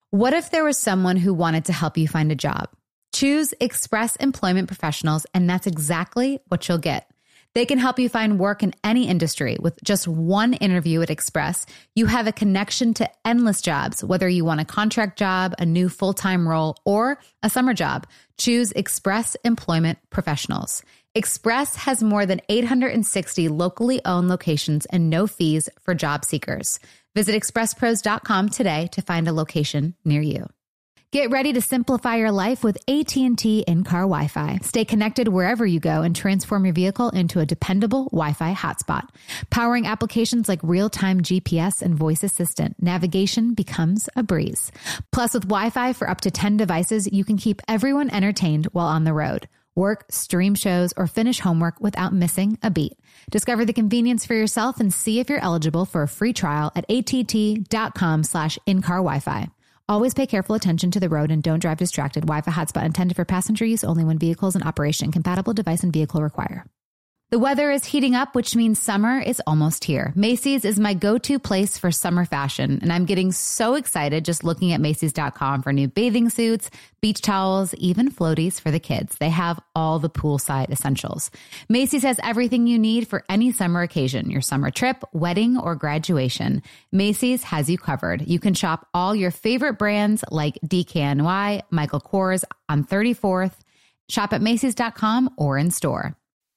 What if there was someone who wanted to help you find a job? Choose Express Employment Professionals, and that's exactly what you'll get. They can help you find work in any industry. With just one interview at Express, you have a connection to endless jobs, whether you want a contract job, a new full-time role, or a summer job. Choose Express Employment Professionals. Express has more than 860 locally owned locations and no fees for job seekers. Visit expresspros.com today to find a location near you. Get ready to simplify your life with AT&T in-car Wi-Fi. Stay connected wherever you go and transform your vehicle into a dependable Wi-Fi hotspot. Powering applications like real-time GPS and voice assistant, navigation becomes a breeze. Plus, with Wi-Fi for up to 10 devices, you can keep everyone entertained while on the road. Work, stream shows, or finish homework without missing a beat. Discover the convenience for yourself and see if you're eligible for a free trial at att.com/in-car Wi-Fi. Always pay careful attention to the road and don't drive distracted. Wi-Fi hotspot intended for passenger use only when vehicles in operation. Compatible device and vehicle require. The weather is heating up, which means summer is almost here. Macy's is my go-to place for summer fashion, and I'm getting so excited just looking at Macy's.com for new bathing suits, beach towels, even floaties for the kids. They have all the poolside essentials. Macy's has everything you need for any summer occasion, your summer trip, wedding, or graduation. Macy's has you covered. You can shop all your favorite brands like DKNY, Michael Kors on 34th. Shop at Macy's.com or in store.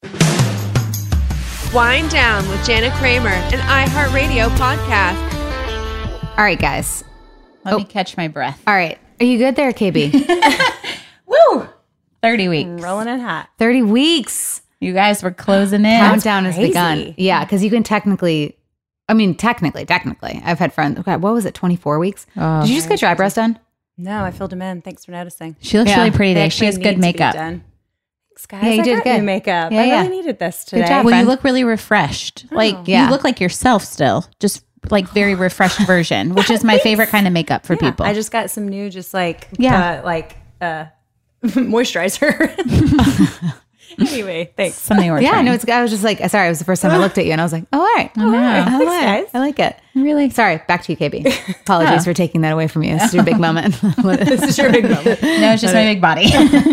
Wind Down with Jana Kramer, an iHeartRadio podcast. All right, guys. Let me catch my breath. All right. Are you good there, KB? Woo! 30 weeks. Rolling it hot. 30 weeks. You guys were closing in. Countdown has begun. Yeah, because you can technically, I've had friends. Okay, what was it, 24 weeks? Oh, did you just get your eyebrows done? No, I filled them in. Thanks for noticing. She looks really pretty today. She has Actually good need to be makeup. done. Thanks, guys. Yeah, you I did got good. new makeup. Yeah, I yeah. really needed this today. Good job. Well, friend. you look really refreshed. Like, Yeah. you look like yourself still. Just like very refreshed version, which is my favorite kind of makeup for people. I just got some new, moisturizer. Anyway, thanks. Something we're Yeah, trying. no, I was just like, sorry, it was the first time I looked at you and I was like, oh, all right. I know. I guys. like it. Really? Sorry, back to you, KB. Apologies for taking that away from you. This is your big moment. This is your big moment. No, it's just my big body.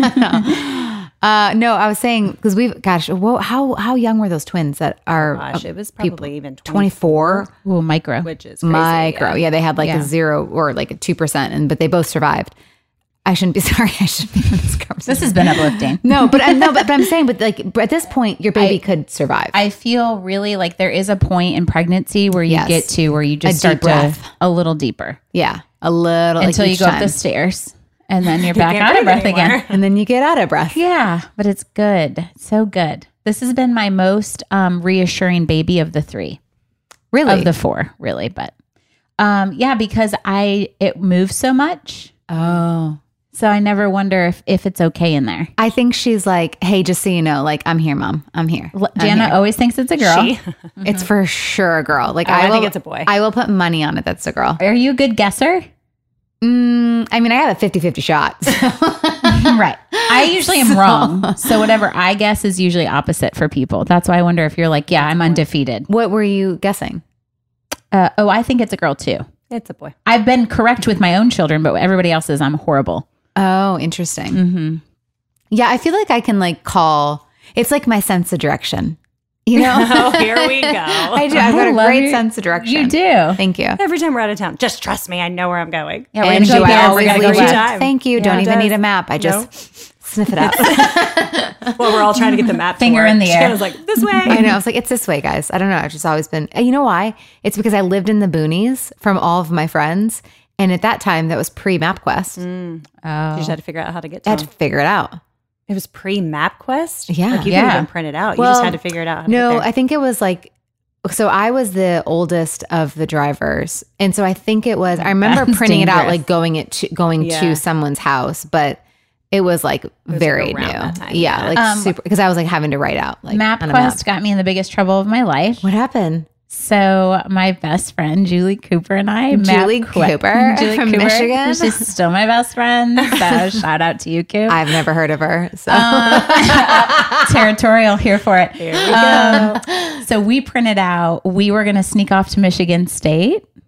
No, I was saying, because how young were those twins that are Gosh, it was probably even 24? Ooh, micro. which is crazy. Micro. Yeah, they had like Yeah. a 0 or like a 2%, but they both survived. I shouldn't be sorry. I shouldn't be in this conversation. This has been uplifting. but I'm saying, but at this point, your baby could survive. I feel really like there is a point in pregnancy where you Yes. get to where you just A start deep breath. a little deeper Yeah, a little until like you each go up time. the stairs and then you're back can't out of breathe breath anymore. again. and then you get out of breath. Yeah, but it's good. So good. This has been my most reassuring baby of the 3. Really? Of the 4, really. But yeah, because it moves so much. Oh. So I never wonder if it's okay in there. I think she's like, hey, just so you know, like, I'm here, Mom. I'm here. Jana always thinks it's a girl. It's for sure a girl. Like, I think it's a boy. I will put money on it. That's a girl. Are you a good guesser? I mean, I have a 50-50 shot. So. Right. I usually am wrong. So whatever I guess is usually opposite for people. That's why I wonder if you're like, yeah, I'm undefeated. What were you guessing? I think it's a girl too. It's a boy. I've been correct with my own children, but everybody else is I'm horrible. Oh, interesting. Yeah, I feel like I can like call. It's like my sense of direction. You know? Oh, here we go. I do. I've got a love great your- sense of direction. You do. Thank you. Every time we're out of town, just trust me. I know where I'm going. Yeah, And we're do gonna go I here. always We're gonna lead go you? back. time. Thank you. Yeah, Don't it even does. need a map. I just sniff it out. Well, we're all trying to get the map. Finger in the air. I was like, this way. I know. I was like, it's this way, guys. I don't know. I've just always been. And you know why? It's because I lived in the boonies from all of my friends. And at that time, that was pre-MapQuest. You just had to figure out how to get to I had to them. figure it out. It was pre-MapQuest? Yeah. Like you Yeah. couldn't even print it out. You just had to figure it out. How to No, get there. I think it was like, so I was the oldest of the drivers. And so I think it was, I remember That's printing it out, dangerous. like going Yeah. to someone's house, but it was like very around new. that time, Yeah. Like super, because I was like having to write out like on a map. MapQuest got me in the biggest trouble of my life. What happened? So my best friend Julie Cooper and I, Julie Cooper from Michigan? she's still my best friend. So shout out to you, Coop. I've never heard of her. So Territorial, here for it. Here we go. So we printed out. We were going to sneak off to Michigan State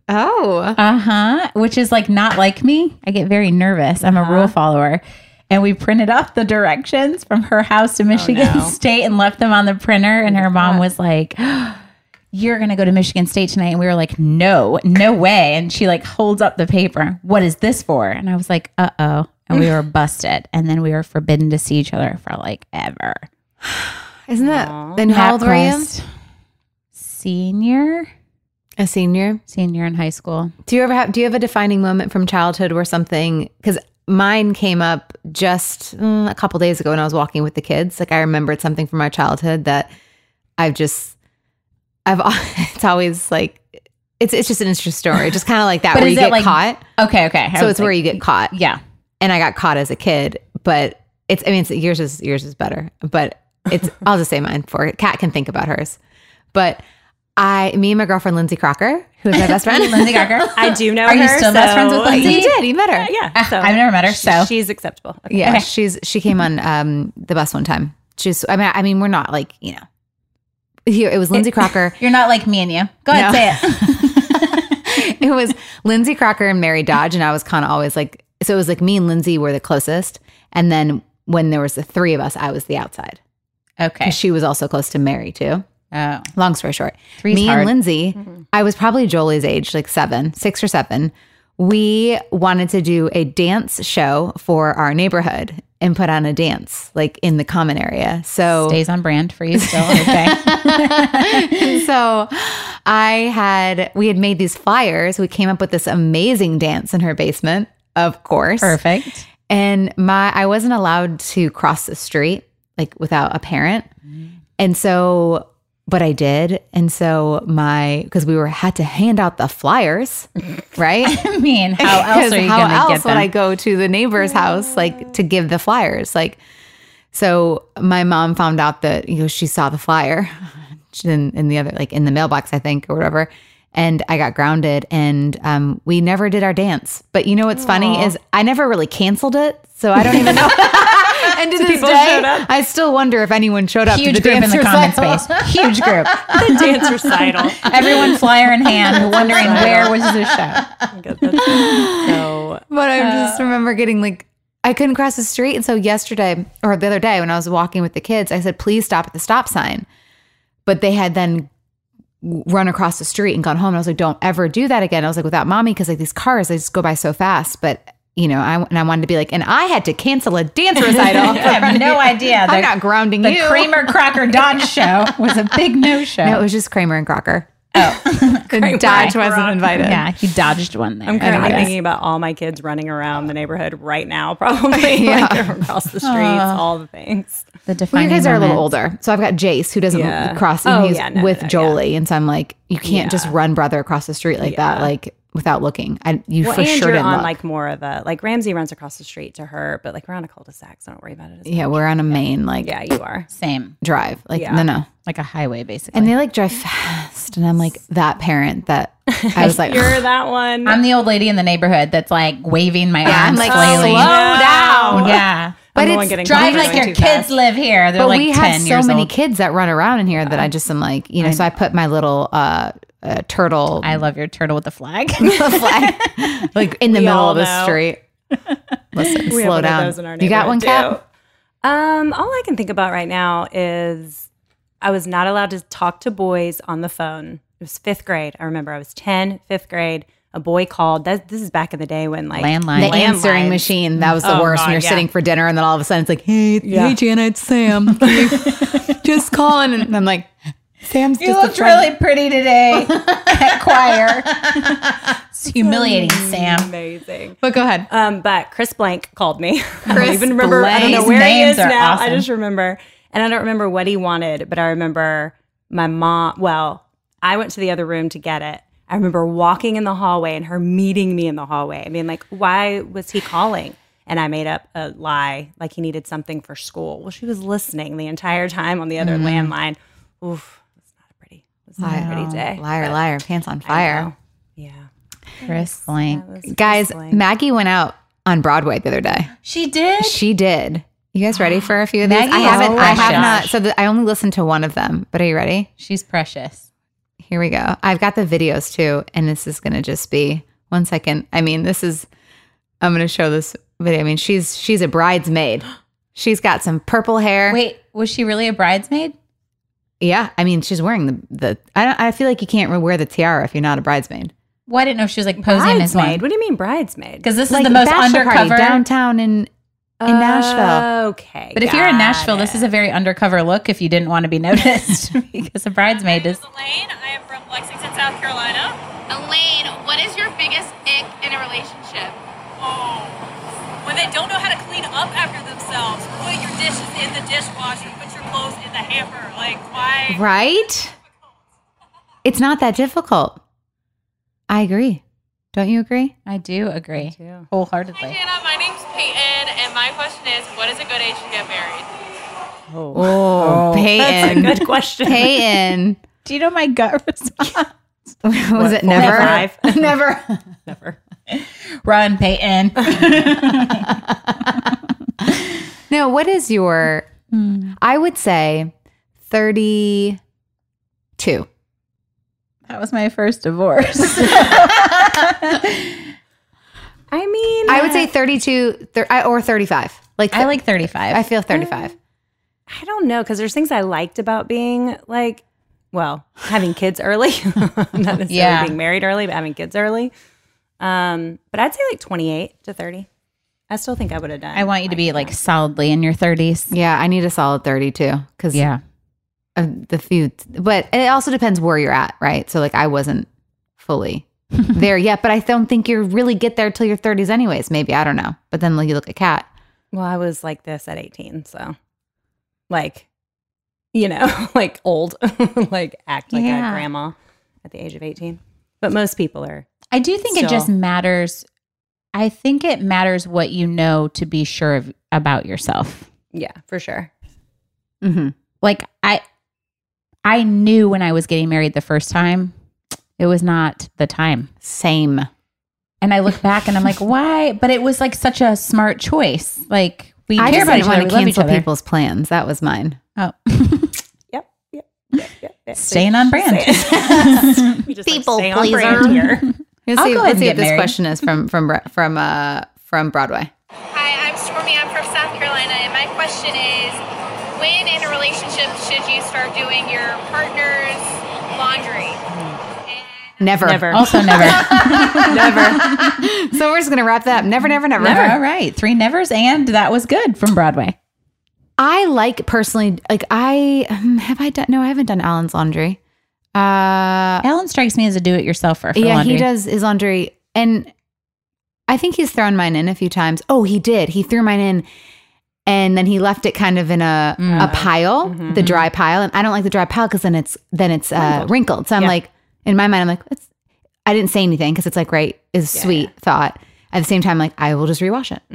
Oh. Which is like not like me. I get very nervous. I'm a rule follower. And we printed off the directions from her house to Michigan State and left them on the printer. And her mom was like, you're going to go to Michigan State tonight. And we were like, no way. And she like holds up the paper. What is this for? And I was like, uh-oh. And we were busted. And then we were forbidden to see each other for like ever. Isn't that? Then how old were you? Senior. A senior? Senior in high school. Do you have a defining moment from childhood where something, because mine came up just a couple days ago when I was walking with the kids. Like I remembered something from my childhood that it's always like, it's just an interesting story. Just kind of like that, where you get caught. Okay. So it's where you get caught. Yeah. And I got caught as a kid, but yours is better, but I'll just say mine for it. Kat can think about hers. But me and my girlfriend, Lindsay Crocker, who is my best friend. Lindsay Crocker. I do know Are her. you still best friends with Lindsay? You did. You met her. Yeah. So I've never met her. So she's acceptable. Okay. Yeah. She came on the bus one time. I mean, we're not like, it was Lindsay Crocker. You're not like me and you. Go ahead, say it. It was Lindsay Crocker and Mary Dodge. And I was kind of always like, so it was like me and Lindsay were the closest. And then when there was the three of us, I was the outside. Okay. She was also close to Mary too. Oh. Long story short. Three's me hard. and Lindsay, I was probably Jolie's age, like 6 or 7. We wanted to do a dance show for our neighborhood and put on a dance like in the common area. So Stays on brand for you still. Okay. so we had made these flyers. We came up with this amazing dance in her basement, of course. Perfect. And I wasn't allowed to cross the street like without a parent. And so, but I did. And so because we had to hand out the flyers, right? I mean, how else are you going to get them? Would I go to the neighbor's house like to give the flyers? Like, so my mom found out that, she saw the flyer in the other, like in the mailbox, I think, or whatever. And I got grounded and we never did our dance. But what's funny is I never really canceled it. So I don't even know. And to this day, I still wonder if anyone showed up. Huge to the group in the comment dance space. Huge group. The dance recital. Everyone flyer in hand, wondering where was the show. But I just remember getting like, I couldn't cross the street. And so yesterday or the other day when I was walking with the kids, I said, please stop at the stop sign. But they had then run across the street and gone home. And I was like, don't ever do that again. I was like, without mommy, because like these cars, they just go by so fast. But I wanted to be like, and I had to cancel a dance recital. I have no idea. I'm not grounding the you. The Kramer Crocker Dodge show was a big no-show. No, it was just Kramer and Crocker. Oh. Dodge wasn't invited. Yeah, he dodged one there. I'm currently thinking about all my kids running around the neighborhood right now, probably. Like across the streets, all the things. The defining you guys are a little moments. older. So I've got Jace who doesn't cross. And he's with Jolie. And so I'm like, you can't just run brother across the street like that. Like, without looking. You for sure didn't on look. like more of a, like Ramsey runs across the street to her, but like we're on a cul-de-sac, so don't worry about it as much. We're on a main like you are. Same. Drive. Like no. Like a highway basically. And they like drive fast. And I'm like that parent that I was like, you're that one. I'm the old lady in the neighborhood that's like waving my arms, I'm like, flailing. slow down. Yeah. But it's drive like your kids live here. They're but like we 10 have so years many old. kids that run around in here that I just am like, so I put my little turtle. I love your turtle with the flag. flag like in the middle of the street. Listen, slow down. You got one, Kat? All I can think about right now is I was not allowed to talk to boys on the phone. It was 5th grade. I remember I was 10, 5th grade. A boy called. This is back in the day when like landline. The answering machine. That was the worst. When you're sitting for dinner and then all of a sudden it's like, hey Jana, it's Sam. Just calling. And I'm like, Sam's you just looked really pretty today at choir. It's humiliating, Sam. Amazing. But go ahead. But Chris Blank called me. I Chris don't even remember. Blank. I don't know These where he names is are now. awesome. I just remember, and I don't remember what he wanted, but I remember my mom. Well, I went to the other room to get it. I remember walking in the hallway and her meeting me in the hallway. I mean, like, why was he calling? And I made up a lie, like he needed something for school. Well, she was listening the entire time on the other landline. Oof, it's not a pretty day. Liar, pants on fire. Yeah. Chris Blank. Guys, Maggie went out on Broadway the other day. She did? She did. You guys ready for a few of these? Maggie I is have not. precious. So I only listened to one of them, but are you ready? She's precious. Here we go. I've got the videos too, and this is going to just be 1 second. I mean, I'm going to show this video. I mean, she's a bridesmaid. She's got some purple hair. Wait, was she really a bridesmaid? Yeah. I mean, she's wearing I feel like you can't wear the tiara if you're not a bridesmaid. Well, I didn't know if she was like posing as one. What do you mean bridesmaid? Because this is the most bachelor party undercover downtown in Nashville. Okay. But if you're in Nashville, this is a very undercover look if you didn't want to be noticed because a bridesmaid is. Elaine, I am from Lexington, South Carolina. Elaine, what is your biggest ick in a relationship? Oh, when they don't know how to clean up after themselves. Put your dishes in the dishwasher, put your clothes in the hamper. Like, why? Right? It's not that difficult. I agree. Don't you agree? I do agree wholeheartedly. Hi, Hannah. My name's Peyton, and my question is, what is a good age to get married? Peyton. That's a good question. Peyton. Do you know my gut response? Was it never? 5? Never. Never. Run, Peyton. No, what is your, I would say 32. That was my first divorce. I mean, I would say 32 or 35. I like 35. I feel 35. I don't know, because there's things I liked about being like, well, having kids early. Not necessarily being married early, but having kids early. But I'd say like 28 to 30. I still think I would have done. I want you to be like solidly in your 30s. Yeah, I need a solid 32 because the few, but it also depends where you're at, right? So like I wasn't fully there yet, but I don't think you really get there till your 30s anyways. Maybe, I don't know. But then you look at Kat. Well, I was like this at 18, so like, you know, like old, like act like a grandma at the age of 18. But most people are. I do think it just matters. I think it matters what you know to be sure about yourself. Yeah, for sure. Mm-hmm. Like I knew when I was getting married the first time, it was not the time. Same. And I look back and I'm like, why? But it was like such a smart choice. Like we I care just about each didn't other. want We to love each cancel other. people's plans. That was mine. Oh, Yep. staying on brand. We just People like stay on pleaser. brand here. Let's I'll see, go let's ahead and see get if this married. question is from Broadway. Hi, I'm Stormy. I'm from South Carolina, and my question is, when in a relationship should you start doing your partner's laundry? Never. Also never. So we're just gonna wrap that up. Never. All right. 3 nevers, and that was good from Broadway. I like personally, like I haven't done Alan's laundry. Alan strikes me as a do-it-yourselfer for Yeah, laundry. he does his laundry, and I think he's thrown mine in a few times. Oh, he did. He threw mine in, and then he left it kind of in a pile, the dry pile. And I don't like the dry pile because then it's wrinkled. So I'm like, in my mind, I'm like, I didn't say anything because it's like, right, is a sweet thought. At the same time, like I will just rewash it.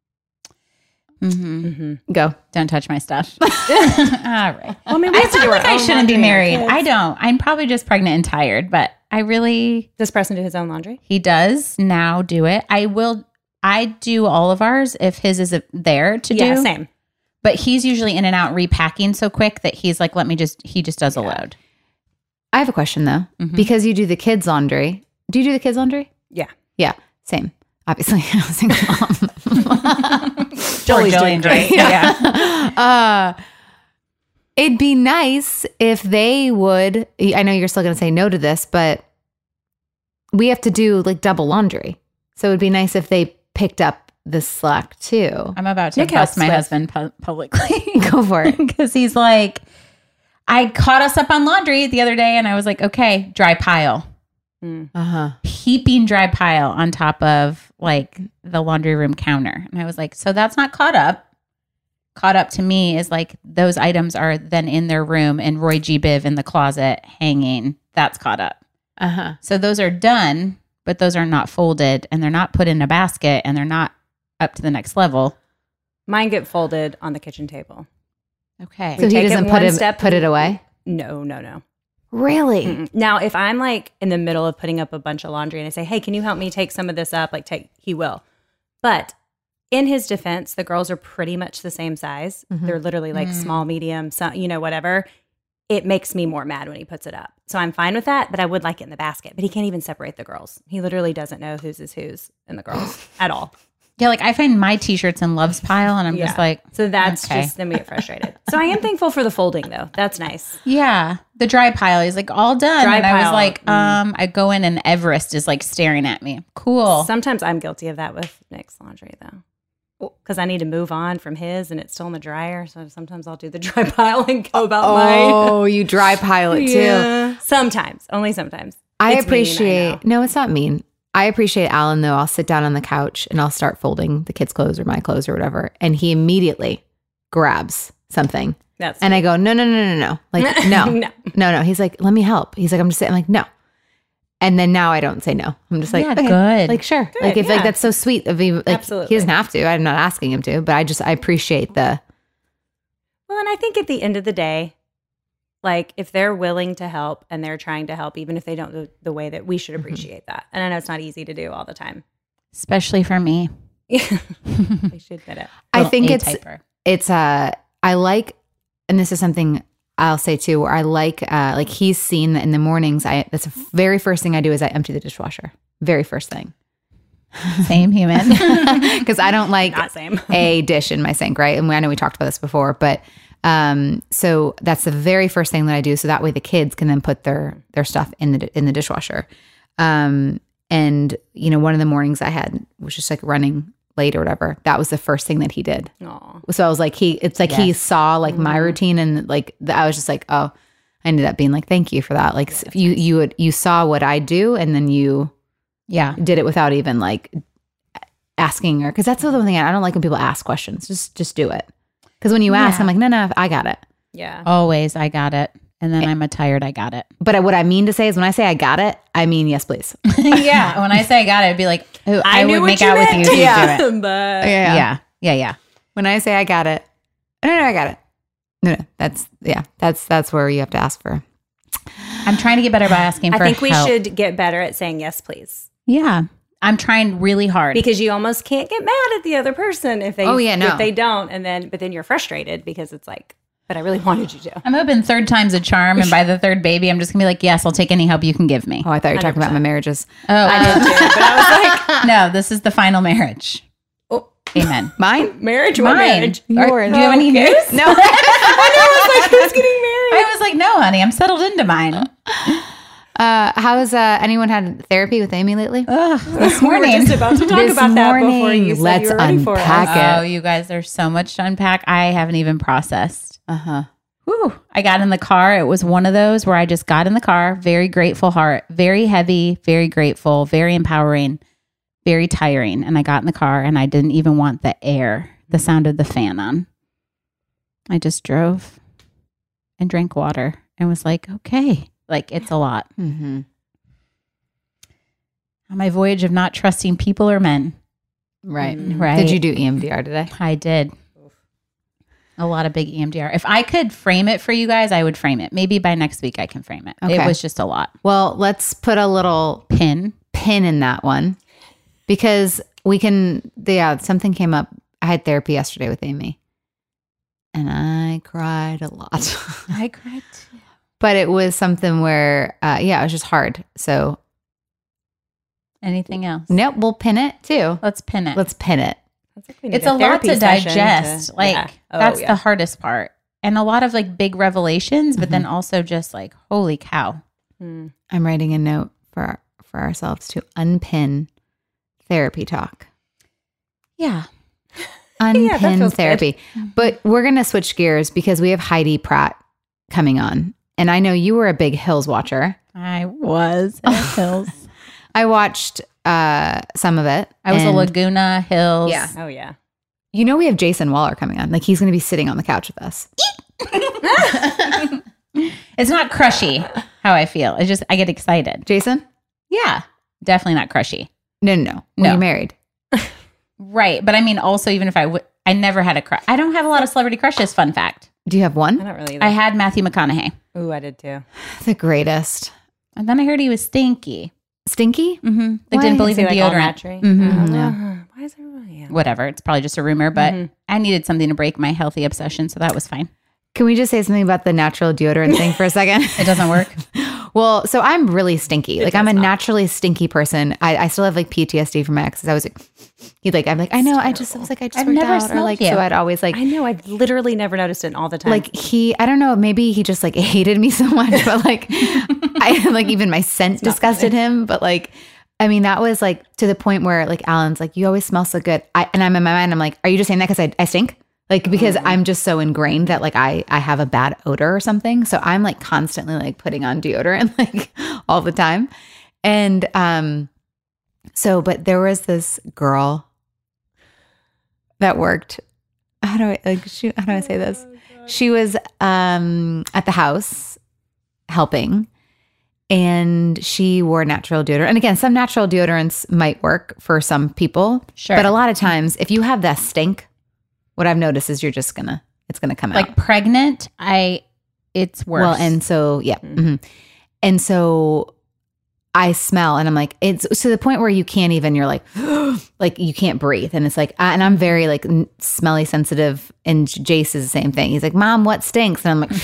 Go. Don't touch my stuff. All right. Well, I mean, I feel like I shouldn't be married. I don't. I'm probably just pregnant and tired, but I really... Does Preston do his own laundry? He does now do it. I do all of ours if his is there to do. Yeah, same. But he's usually in and out repacking so quick that he's like, he just does a load. I have a question though, because you do the kids' laundry. Do you do the kids' laundry? Yeah. Yeah, same. Obviously, I'm a single mom. Jolie's doing great. Yeah. It'd be nice if they would. I know you're still going to say no to this, but we have to do like double laundry. So it'd be nice if they picked up the slack too. I'm about to Nick bust my helps with- husband publicly. Go for it. Because he's like, I caught us up on laundry the other day and I was like, okay, dry pile. Heaping dry pile on top of like the laundry room counter. And I was like, so that's not caught up. Caught up to me is like those items are then in their room and Roy G. Biv in the closet hanging. That's caught up. So those are done, but those are not folded and they're not put in a basket and they're not up to the next level. Mine get folded on the kitchen table. Okay. So he take it doesn't one step- put it away? No. Really? Mm-mm. Now, if I'm like in the middle of putting up a bunch of laundry and I say, hey, can you help me take some of this up? He will. But in his defense, the girls are pretty much the same size. They're literally like small, medium, some, whatever. it makes me more mad when he puts it up. So I'm fine with that, but I would like it in the basket. But he can't even separate the girls. He literally doesn't know whose is whose in the girls at all. Yeah, like I find my t-shirts in Love's pile and I'm just like, so that's okay. just, then we get frustrated. So I am thankful for the folding though. That's nice. yeah, the dry pile is like all done. Dry and I was pile. like, I go in and Everest is like staring at me. Cool. Sometimes I'm guilty of that with Nick's laundry though. Because I need to move on from his and it's still in the dryer. So sometimes I'll do the dry pile and go about Oh, you dry pile it too. Yeah. Sometimes. Only sometimes. I It's mean, appreciate. I know. No, it's not mean. I appreciate Alan though. I'll sit down on the couch and I'll start folding the kids' clothes or my clothes or whatever, and he immediately grabs something, That's and I go, no, like no, No. no. He's like, let me help. He's like, I'm just saying, I'm like, no. And then now I don't say no. I'm just like, Yeah, okay. good. Like, sure. Good, like, if like yeah. that's so sweet of you. Like, Absolutely. he doesn't have to. I'm not asking him to, but I appreciate the. Well, and I think at the end of the day, like if they're willing to help and they're trying to help, even if they don't do the way that we should appreciate that. And I know it's not easy to do all the time. Especially for me. They should admit it. I Little think A-typer. it's I like, and this is something I'll say too, where I like he's seen that in the mornings. That's the very first thing I do is I empty the dishwasher. Very first thing. Same human. Because I don't like Not same. a dish in my sink, right? And I know we talked about this before, but so that's the very first thing that I do. So that way the kids can then put their stuff in the dishwasher. And you know, one of the mornings I had was just like running late or whatever. That was the first thing that he did. Aw. So I was like, he saw like my routine, and like I was just like, oh, I ended up being like, thank you for that. Like you saw what I do, and then you yeah. did it without even like asking, or because that's the other thing I don't like when people ask questions. Just do it. Because when you ask, Yeah. I'm like, no, I got it. Yeah. Always, I got it. And then I'm a tired, I got it. But what I mean to say is, when I say I got it, I mean yes, please. Yeah. When I say I got it, it'd be like, oh, I knew would what make you out with meant. you if Yeah. you do it. But Yeah. When I say I got it, no, I got it. No, that's where you have to ask for. I'm trying to get better by asking for I think we help. should get better at saying yes, please. Yeah. I'm trying really hard. Because you almost can't get mad at the other person if they no. if they don't, but then you're frustrated because it's like, but I really wanted you to. I'm hoping third time's a charm, and by the third baby, I'm just gonna be like, yes, I'll take any help you can give me. Oh, I thought you were talking about my marriages. Oh, I did too, but I was like, no, this is the final marriage. oh, Amen. Mine? marriage or Mine. marriage? Do you have any Okay. news? No. Who's getting married? I was like, no, honey, I'm settled into mine. How's anyone had therapy with Amy lately? Ugh, this We were morning. just about to talk This about that before morning. you said Let's you were ready for unpack us. it. Oh, you guys, there's so much to unpack. I haven't even processed. Uh-huh. Whew. I got in the car. It was one of those where I just got in the car, very grateful heart, very heavy, very grateful, very empowering, very tiring. And I got in the car and I didn't even want the air, the sound of the fan on. I just drove and drank water and was like, okay, like it's a lot. Mm-hmm. On my voyage of not trusting people or men. Right. Right. Did you do EMDR today? I did. A lot of big EMDR. If I could frame it for you guys, I would frame it. Maybe by next week I can frame it. Okay. It was just a lot. Well, let's put a little Pin. pin in that one, because we can, something came up. I had therapy yesterday with Amy and I cried a lot, I cried too. but it was something where, it was just hard. So Anything else? nope, we'll pin it too. Let's pin it. Let's pin it. Sounds like we need It's a lot therapy to session digest. That's yeah. the hardest part. And a lot of like big revelations, but then also just like, holy cow. Mm. I'm writing a note for ourselves to unpin therapy talk. Yeah. that Unpin feels therapy. But we're going to switch gears because we have Heidi Pratt coming on. And I know you were a big Hills watcher. I was at Hills. I watched some of it. I was a and Laguna Hills. Yeah. Oh yeah. You know, we have Jason Waller coming on. Like, he's going to be sitting on the couch with us. It's not crushy how I feel. It's just, I get excited. Jason? Yeah. Definitely not crushy. No. When No. you're married. Right. But I mean, also, even if I never had a crush. I don't have a lot of celebrity crushes, fun fact. Do you have I one? don't really either. I had Matthew McConaughey. Ooh, I did too. The greatest. And then I heard he was stinky. Stinky? Mm-hmm. Like, Why? didn't believe in Is he, like, all deodorant. naturally? Mhm. Yeah. Why is everybody? Yeah. Whatever. It's probably just a rumor, but I needed something to break my healthy obsession. So that was fine. Can we just say something about the natural deodorant thing for a second? It doesn't work. Well, so I'm really stinky. Like I'm a naturally stinky person. I still have like PTSD from my exes. I was like, I'm like, I know. I was like, I just I've worked never out. Or smelled like, you. so I'd always like, I know. I've literally never noticed it all the time. like I don't know, maybe he just like hated me so much, but like I like even my scent disgusted him. But like, I mean, that was like to the point where like Alan's like, you always smell so good. And I'm in my mind, I'm like, are you just saying that because I stink? Like, because I'm just so ingrained that like I have a bad odor or something. So I'm like constantly like putting on deodorant like all the time. And but there was this girl that worked. How do I say this? She was at the house helping, and she wore natural deodorant. And again, some natural deodorants might work for some people. Sure. But a lot of times, if you have that stink, what I've noticed is it's gonna come out. Like pregnant, it's worse. Well, and so yeah, and so I smell, and I'm like, it's to the point where you can't even. You're like, like you can't breathe, and it's like, and I'm very like smelly sensitive, and Jace is the same thing. He's like, Mom, what stinks? And I'm like,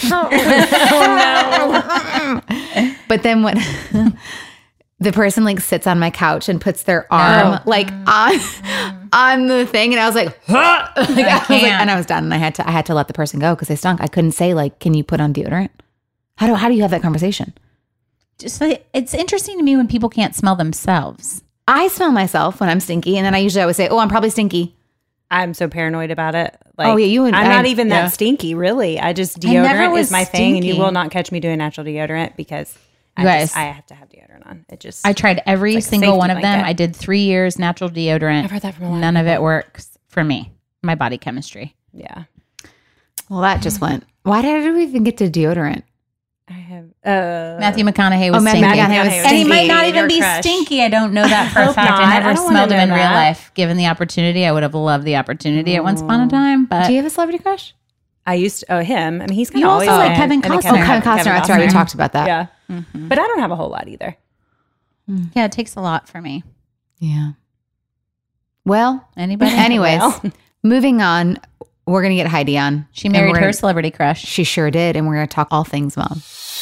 oh no. But then what? The person like sits on my couch and puts their arm like on the thing, and I was like, huh! And I was done, and I had to let the person go because they stunk. I couldn't say like, can you put on deodorant? How do you have that conversation? Just it's interesting to me when people can't smell themselves. I smell myself when I'm stinky, and then I usually always say, oh, I'm probably stinky. I'm so paranoid about it. Like, Oh, yeah, you and I'm I- not even yeah. that stinky, really. I just I never deodorant was is my thing, and you stinky. will not catch me doing natural deodorant because I Guys. have to have deodorant on. It just I tried every It's like a single safety one of them. blanket. I did 3 years natural deodorant. I've heard that from a lot of None of it works for me. My body chemistry. yeah. Well, that just went. Why did we even get to deodorant? I have Matthew McConaughey was Matthew stinky. McConaughey was And he might stinky. not even Your be crush. stinky. I don't know that for a Hope fact. not. I I never don't wanna smelled him know in real that. life. Given the opportunity, I would have loved the opportunity at once upon a time. But Do you have a celebrity crush? I used to him. I mean, he's kind You of also always like been Kevin in the Costner. Kevin Costner. That's right. We talked about that. Yeah, but I don't have a whole lot either. yeah, it takes a lot for me. Yeah. Well, Anybody? anyways, Well. moving on. We're gonna get Heidi on. She And married we're her gonna- celebrity crush. She sure did, and we're gonna talk all things mom.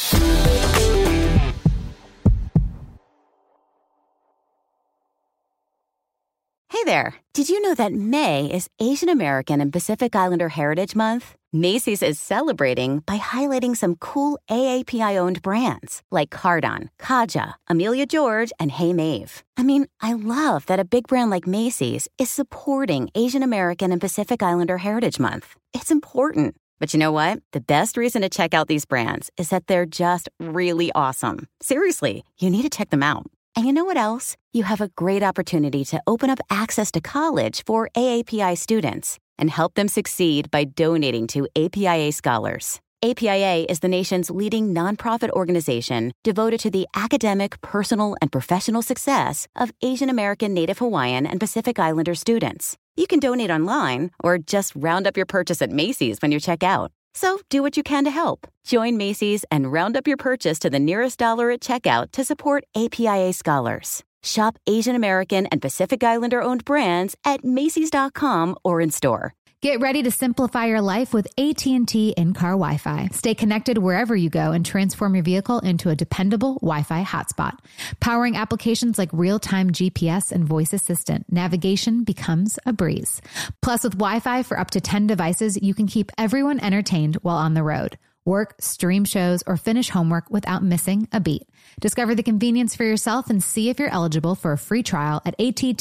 Hey there. Did you know that May is Asian American and Pacific Islander Heritage Month? Macy's is celebrating by highlighting some cool AAPI-owned brands like Cardon, Kaja, Amelia George, and Hey Mave. I mean, I love that a big brand like Macy's is supporting Asian American and Pacific Islander Heritage Month. It's important. But you know what? The best reason to check out these brands is that they're just really awesome. Seriously, you need to check them out. And you know what else? You have a great opportunity to open up access to college for AAPI students and help them succeed by donating to APIA Scholars. APIA is the nation's leading nonprofit organization devoted to the academic, personal, and professional success of Asian American, Native Hawaiian, and Pacific Islander students. You can donate online or just round up your purchase at Macy's when you check out. So do what you can to help. Join Macy's and round up your purchase to the nearest dollar at checkout to support APIA Scholars. Shop Asian American and Pacific Islander-owned brands at Macy's.com or in store. Get ready to simplify your life with AT&T in-car Wi-Fi. Stay connected wherever you go and transform your vehicle into a dependable Wi-Fi hotspot. Powering applications like real-time GPS and voice assistant, navigation becomes a breeze. Plus, with Wi-Fi for up to 10 devices, you can keep everyone entertained while on the road. Work, stream shows, or finish homework without missing a beat. Discover the convenience for yourself and see if you're eligible for a free trial at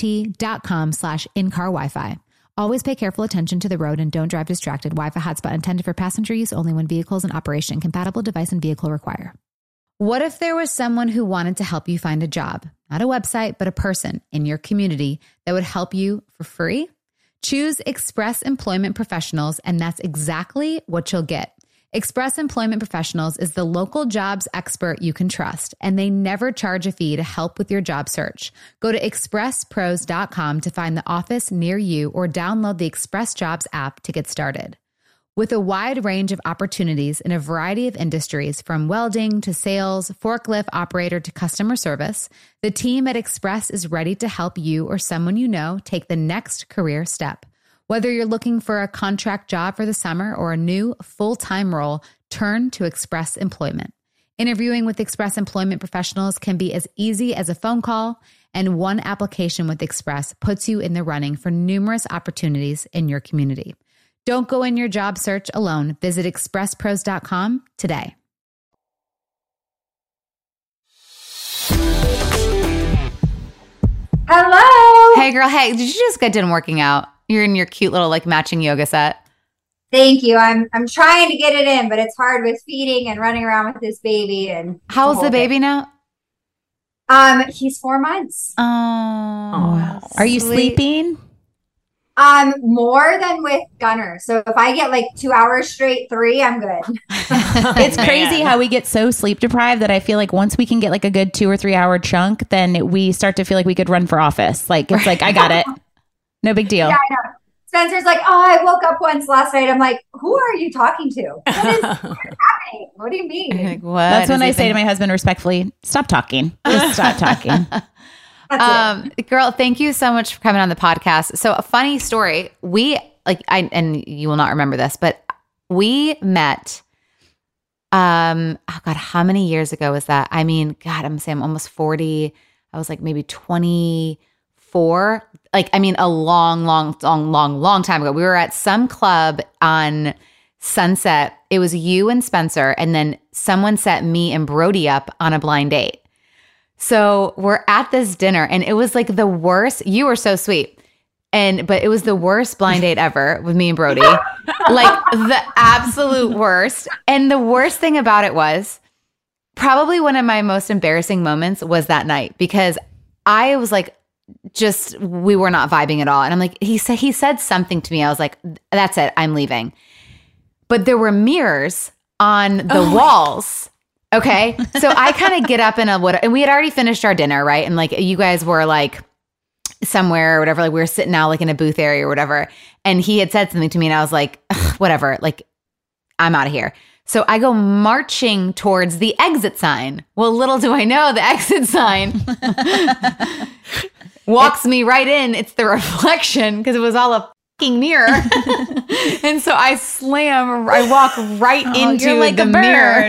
att.com/in-car Wi-Fi. Always pay careful attention to the road and don't drive distracted. Wi-Fi hotspot intended for passenger use only when vehicles in operation. Compatible device and vehicle require. What if there was someone who wanted to help you find a job? Not a website, but a person in your community that would help you for free? Choose Express Employment Professionals, and that's exactly what you'll get. Express Employment Professionals is the local jobs expert you can trust, and they never charge a fee to help with your job search. Go to expresspros.com to find the office near you or download the Express Jobs app to get started. With a wide range of opportunities in a variety of industries, from welding to sales, forklift operator to customer service, the team at Express is ready to help you or someone you know take the next career step. Whether you're looking for a contract job for the summer or a new full-time role, turn to Express Employment. Interviewing with Express Employment professionals can be as easy as a phone call, and one application with Express puts you in the running for numerous opportunities in your community. Don't go in your job search alone. Visit expresspros.com today. Hello. Hey girl, hey, did you just get done working out? You're in your cute little like matching yoga set. Thank you. I'm trying to get it in, but it's hard with feeding and running around with this baby. And how old's the baby now? He's 4 months. Oh, are you sleeping? More than with Gunner. So if I get like 2 hours straight, 3, I'm good. It's crazy how we get so sleep deprived that I feel like once we can get like a good 2 or 3 hour chunk, then we start to feel like we could run for office. Like it's like, I got it. No big deal. Yeah, I know. Spencer's like, oh, I woke up once last night. I'm like, who are you talking to? What is happening? What do you mean? Like, what? That's when I say to my husband respectfully, stop talking. Just stop talking. Girl, thank you so much for coming on the podcast. So a funny story. And you will not remember this, but we met, oh God, how many years ago was that? I mean, God, I'm saying I'm almost 40. I was like maybe 24. Like, I mean, a long time ago. We were at some club on Sunset. It was you and Spencer, and then someone set me and Brody up on a blind date. So we're at this dinner, and it was like the worst. You were so sweet, but it was the worst blind date ever with me and Brody, like the absolute worst. And the worst thing about it was probably one of my most embarrassing moments was that night, because I was like, we were not vibing at all. And I'm like, he said something to me. I was like, that's it, I'm leaving. But there were mirrors on the walls. Okay. So I kind of get up and we had already finished our dinner, right? And like you guys were like somewhere or whatever, like we were sitting out like in a booth area or whatever. And he had said something to me and I was like, whatever, like I'm out of here. So I go marching towards the exit sign. Well, little do I know, the exit sign walks me right in. It's the reflection, because it was all a fucking mirror. And so I walk right into like the mirror.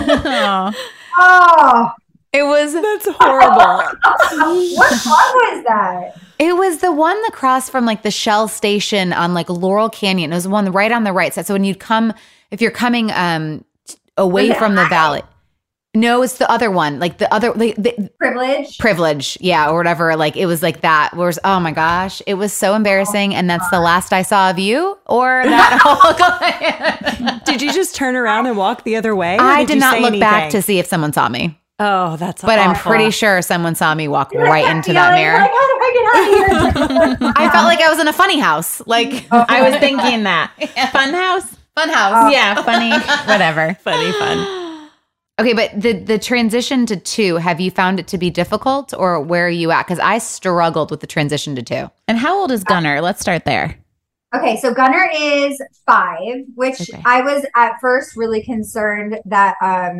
Oh, That's horrible. what club was that? It was the one across from like the Shell station on like Laurel Canyon. It was the one right on the right side. So when if you're coming away from the valley. No, it's the other one. Like the other Privilege, yeah, or whatever. Like it was like that. Oh my gosh, it was so embarrassing. And that's the last I saw of you or that whole. Did you just turn around and walk the other way? I did not look back to see if someone saw me. Oh, that's But awful. I'm pretty sure someone saw me walk right into that mirror. Like, how do I get out of here? I felt like I was in a funny house. Like I was thinking that. Fun house? Yeah, funny, whatever. Funny fun. Okay, but the transition to 2, have you found it to be difficult, or where are you at? Because I struggled with the transition to 2. And how old is Gunner? Let's start there. Okay, so Gunner is 5, which I was at first really concerned that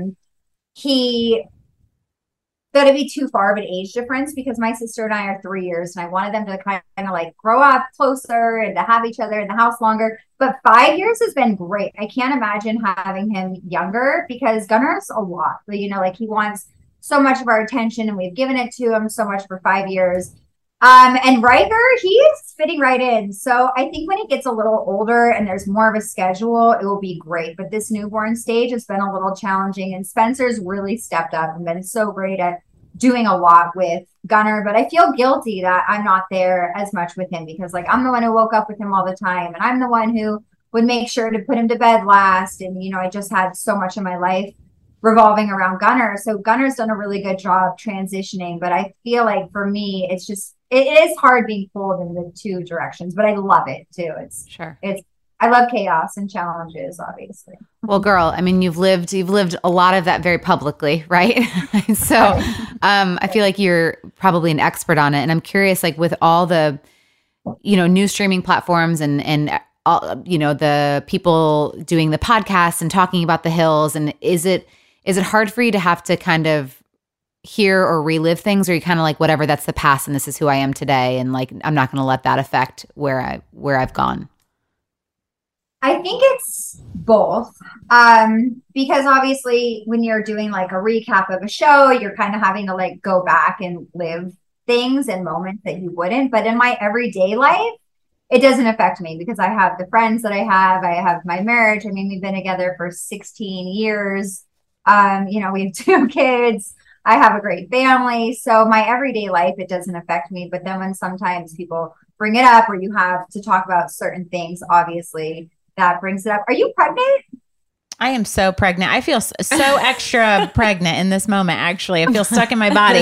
he going to be too far of an age difference, because my sister and I are 3 years, and I wanted them to kind of like grow up closer and to have each other in the house longer. But 5 years has been great. I can't imagine having him younger, because Gunner's a lot. Like he wants so much of our attention, and we've given it to him so much for 5 years. And Riker, he's fitting right in. So I think when he gets a little older and there's more of a schedule, it will be great. But this newborn stage has been a little challenging, and Spencer's really stepped up and been so great at doing a lot with Gunner. But I feel guilty that I'm not there as much with him, because like I'm the one who woke up with him all the time, and I'm the one who would make sure to put him to bed last. And, I just had so much of my life revolving around Gunner. So Gunner's done a really good job transitioning. But I feel like for me, it is hard being pulled in the 2 directions, but I love it too. I love chaos and challenges, obviously. Well, girl, I mean, you've lived a lot of that very publicly, right? So I feel like you're probably an expert on it. And I'm curious, like with all the, new streaming platforms and all, the people doing the podcasts and talking about the hills, and is it hard for you to have to kind of hear or relive things, or you kind of like, whatever, that's the past and this is who I am today, and like I'm not going to let that affect where I've gone? I think it's both. Because obviously when you're doing like a recap of a show, you're kind of having to like go back and live things and moments that you wouldn't. But in my everyday life, it doesn't affect me because I have the friends that I have my marriage. I mean, we've been together for 16 years. We have 2 kids. I have a great family. So my everyday life, it doesn't affect me. But then when sometimes people bring it up or you have to talk about certain things, obviously that brings it up. Are you pregnant? I am so pregnant. I feel so extra pregnant in this moment, actually. I feel stuck in my body.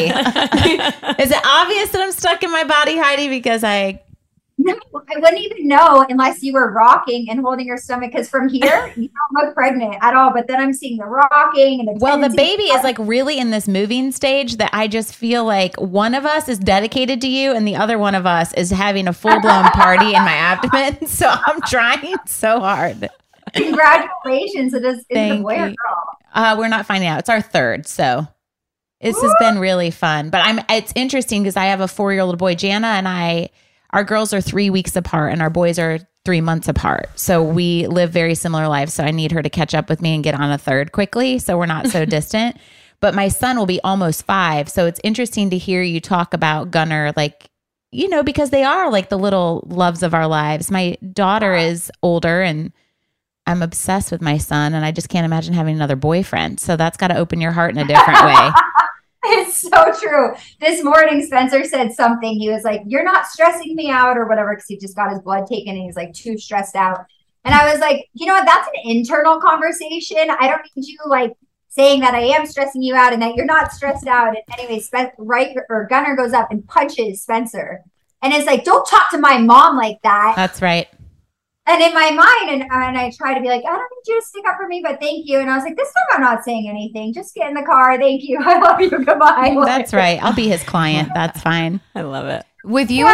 Is it obvious that I'm stuck in my body, Heidi? Because No, I wouldn't even know unless you were rocking and holding your stomach. Because from here, you don't look pregnant at all. But then I'm seeing the rocking and the baby is like really in this moving stage that I just feel like one of us is dedicated to you and the other one of us is having a full-blown party in my abdomen. So I'm trying so hard. Congratulations! Is it a boy or girl? We're not finding out. It's our 3rd, so this has been really fun. But it's interesting because I have a 4-year-old boy, Jana, and our girls are 3 weeks apart and our boys are 3 months apart. So we live very similar lives. So I need her to catch up with me and get on a 3rd quickly, so we're not so distant. But my son will be almost 5. So it's interesting to hear you talk about Gunnar, like, because they are like the little loves of our lives. My daughter is older and I'm obsessed with my son, and I just can't imagine having another boyfriend. So that's got to open your heart in a different way. It's so true. This morning, Spencer said something. He was like, "You're not stressing me out," or whatever, because he just got his blood taken and he's like too stressed out. And I was like, you know what? That's an internal conversation. I don't need you like saying that I am stressing you out and that you're not stressed out. And anyway, Gunnar goes up and punches Spencer. And it's like, don't talk to my mom like that. That's right. And in my mind, and I try to be like, I don't need you to stick up for me, but thank you. And I was like, this time I'm not saying anything. Just get in the car. Thank you. I love you. Goodbye. That's right. I'll be his client. That's fine. I love it. With you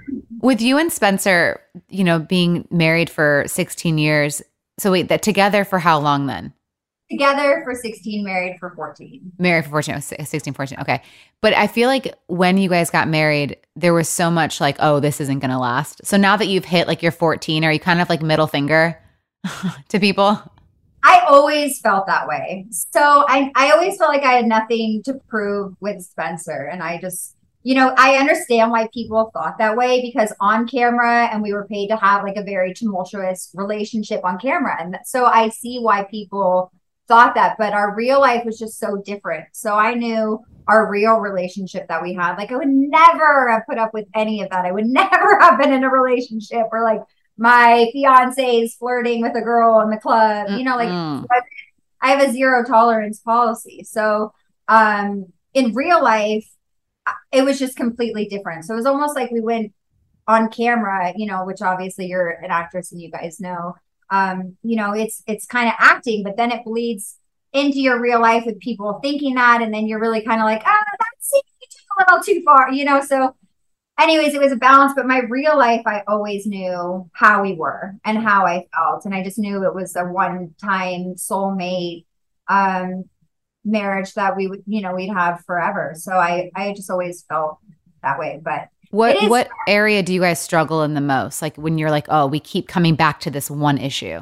and Spencer, being married for 16 years. So wait, that together for how long then? Together for 16, married for 14. Married for 14, 16, 14. Okay. But I feel like when you guys got married, there was so much like, oh, this isn't going to last. So now that you've hit like your 14, are you kind of like middle finger to people? I always felt that way. So I always felt like I had nothing to prove with Spencer. And I just, I understand why people thought that way because on camera and we were paid to have like a very tumultuous relationship on camera. And so I see why people thought that, but our real life was just so different. So I knew our real relationship that we had, like I would never have put up with any of that. I would never have been in a relationship or like my fiance is flirting with a girl in the club, I have a 0 tolerance policy. So in real life, it was just completely different. So it was almost like we went on camera, which obviously you're an actress and you guys know, it's kind of acting, but then it bleeds into your real life with people thinking that. And then you're really kind of like, that's a little too far, So anyways, it was a balance, but my real life, I always knew how we were and how I felt. And I just knew it was a one-time soulmate, marriage that we would, we'd have forever. So I just always felt that way, but what area do you guys struggle in the most? Like when you're like, oh, we keep coming back to this one issue.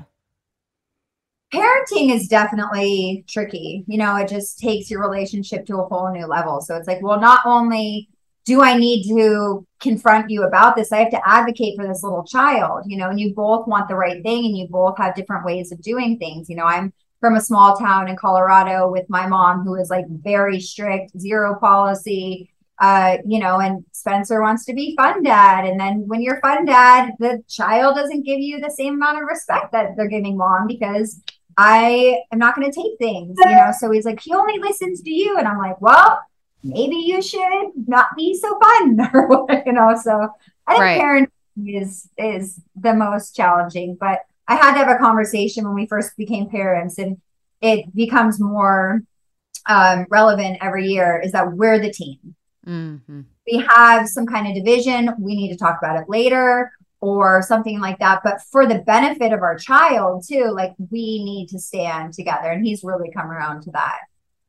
Parenting is definitely tricky. It just takes your relationship to a whole new level. So it's like, well, not only do I need to confront you about this, I have to advocate for this little child, and you both want the right thing and you both have different ways of doing things. I'm from a small town in Colorado with my mom who is like very strict, 0 policy. And Spencer wants to be fun dad. And then when you're fun dad, the child doesn't give you the same amount of respect that they're giving mom because I am not going to take things, So he's like, he only listens to you. And I'm like, well, maybe you should not be so fun or so I think parenting is the most challenging, but I had to have a conversation when we first became parents and it becomes more relevant every year is that we're the team. Mm-hmm. We have some kind of division. We need to talk about it later or something like that. But for the benefit of our child too, like we need to stand together. And he's really come around to that.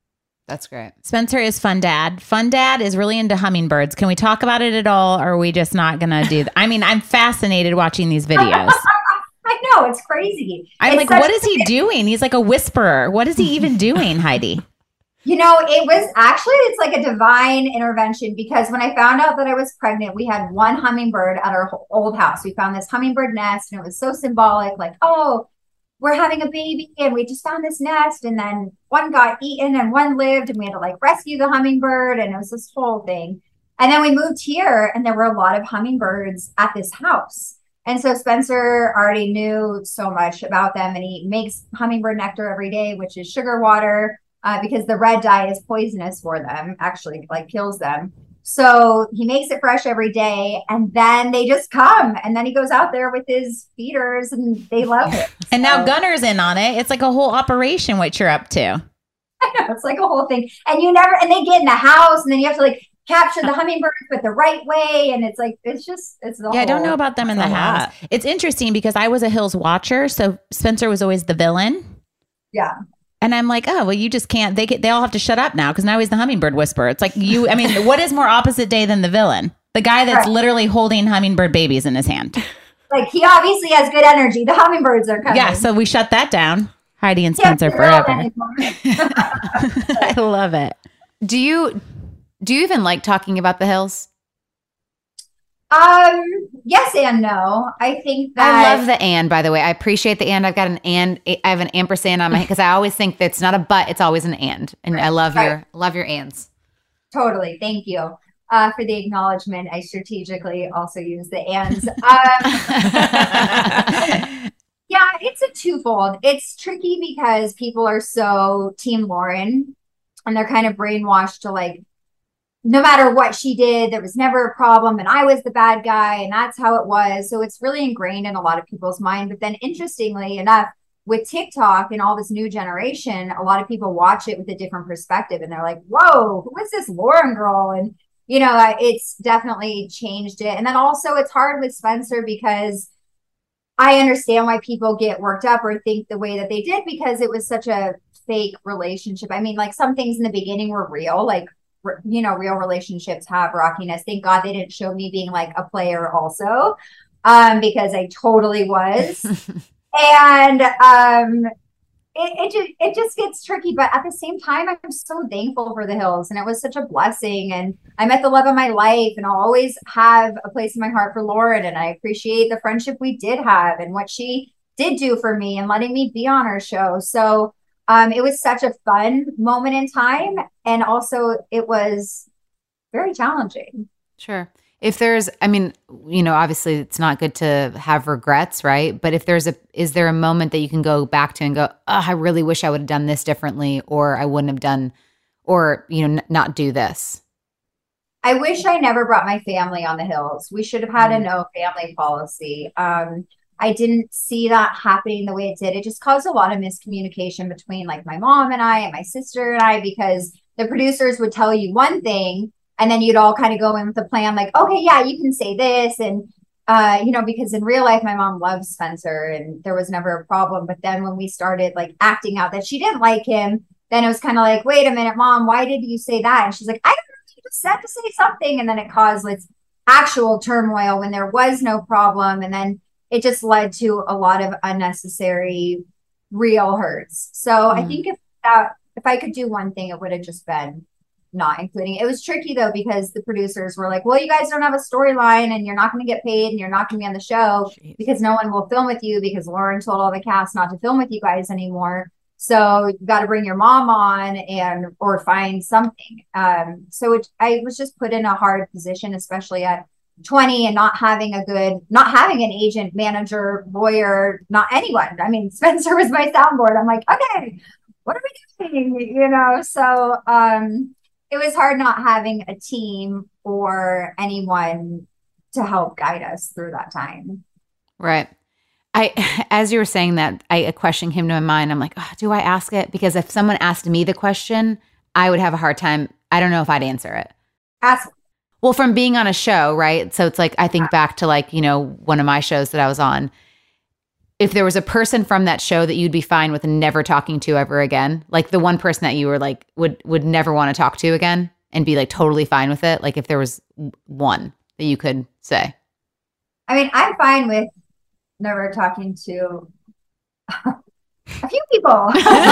That's great. Spencer is Fun Dad. Fun Dad is really into hummingbirds. Can we talk about it at all? Or are we just not going to do that? I mean, I'm fascinated watching these videos. I know, it's crazy. I'm like, what is he doing? He's like a whisperer. What is he even doing, Heidi? You know, it's like a divine intervention, because when I found out that I was pregnant, we had one hummingbird at our old house. We found this hummingbird nest, and it was so symbolic, like, oh, we're having a baby and we just found this nest, and then one got eaten and one lived, and we had to like rescue the hummingbird, and it was this whole thing. And then we moved here, and there were a lot of hummingbirds at this house. And so Spencer already knew so much about them, and he makes hummingbird nectar every day, which is sugar water, because the red dye is poisonous for them, actually like kills them. So he makes it fresh every day, and then they just come, and then he goes out there with his feeders, and they love it. And now Gunner's in on it. It's like a whole operation what you're up to. I know, it's like a whole thing. And they get in the house, and then you have to like capture the hummingbirds but the right way, and it's like it's the I don't know about them in the house. It's interesting because I was a Hills watcher, so Spencer was always the villain. Yeah. And I'm like, oh, well, you just can't. They all have to shut up now because now he's the hummingbird whisperer. It's like I mean, what is more opposite day than the villain? The guy that's literally holding hummingbird babies in his hand. Like, he obviously has good energy. The hummingbirds are coming. Yeah, so we shut that down. Heidi and Spencer forever. I love it. Do you even like talking about the Hills? Yes and no. I think that I love the and, by the way. I appreciate the and. I've got an and. I have an ampersand on my head because I always think that it's not a but, it's always an and. And I love your ands. Totally. Thank you for the acknowledgement. I strategically also use the ands. Yeah, it's a twofold. It's tricky because people are so Team Lauren, and they're kind of brainwashed to like, no matter what she did, there was never a problem, and I was the bad guy, and that's how it was. So it's really ingrained in a lot of people's mind. But then interestingly enough, with TikTok and all this new generation, a lot of people watch it with a different perspective, and they're like, whoa, who is this Lauren girl? And, you know, it's definitely changed it. And then also it's hard with Spencer because I understand why people get worked up or think the way that they did, because it was such a fake relationship. I mean, like, some things in the beginning were real, like, you know, real relationships have rockiness. Thank God they didn't show me being like a player also, because I totally was. And it just gets tricky. But at the same time, I'm so thankful for the Hills, and it was such a blessing. And I met the love of my life, and I'll always have a place in my heart for Lauren. And I appreciate the friendship we did have and what she did do for me and letting me be on her show. So it was such a fun moment in time. And also it was very challenging. Sure. If there's, I mean, you know, obviously it's not good to have regrets, right? But if is there a moment that you can go back to and go, oh, I really wish I would have done this differently, or I wouldn't have done, or, you know, not do this? I wish I never brought my family on the Hills. We should have had a no family policy. I didn't see that happening the way it did. It just caused a lot of miscommunication between like my mom and I and my sister and I, because the producers would tell you one thing, and then you'd all kind of go in with a plan like, okay, yeah, you can say this. And, you know, because in real life, my mom loves Spencer and there was never a problem. But then when we started like acting out that she didn't like him, then it was kind of like, wait a minute, Mom, why did you say that? And she's like, I don't know, you just said to say something. And then it caused like actual turmoil when there was no problem. And then it just led to a lot of unnecessary real hurts. So I think if I could do one thing, it would have just been not including it. It was tricky though, because the producers were like, well, you guys don't have a storyline and you're not going to get paid and you're not going to be on the show because no one will film with you, because Lauren told all the cast not to film with you guys anymore. So you got to bring your mom on or find something. So I was just put in a hard position, especially at 20 and not having an agent, manager, lawyer, not anyone. I mean, Spencer was my soundboard. I'm like, okay, what are we doing? You know, so it was hard not having a team or anyone to help guide us through that time. Right. As you were saying that, a question came to my mind. I'm like, oh, do I ask it? Because if someone asked me the question, I would have a hard time. I don't know if I'd answer it. Ask. Well, from being on a show, right? So it's like, I think back to like, you know, one of my shows that I was on. if there was a person from that show that you'd be fine with never talking to ever again, like the one person that you were like would never want to talk to again and be like totally fine with it, like if there was one that you could say. I mean, I'm fine with never talking to a few people.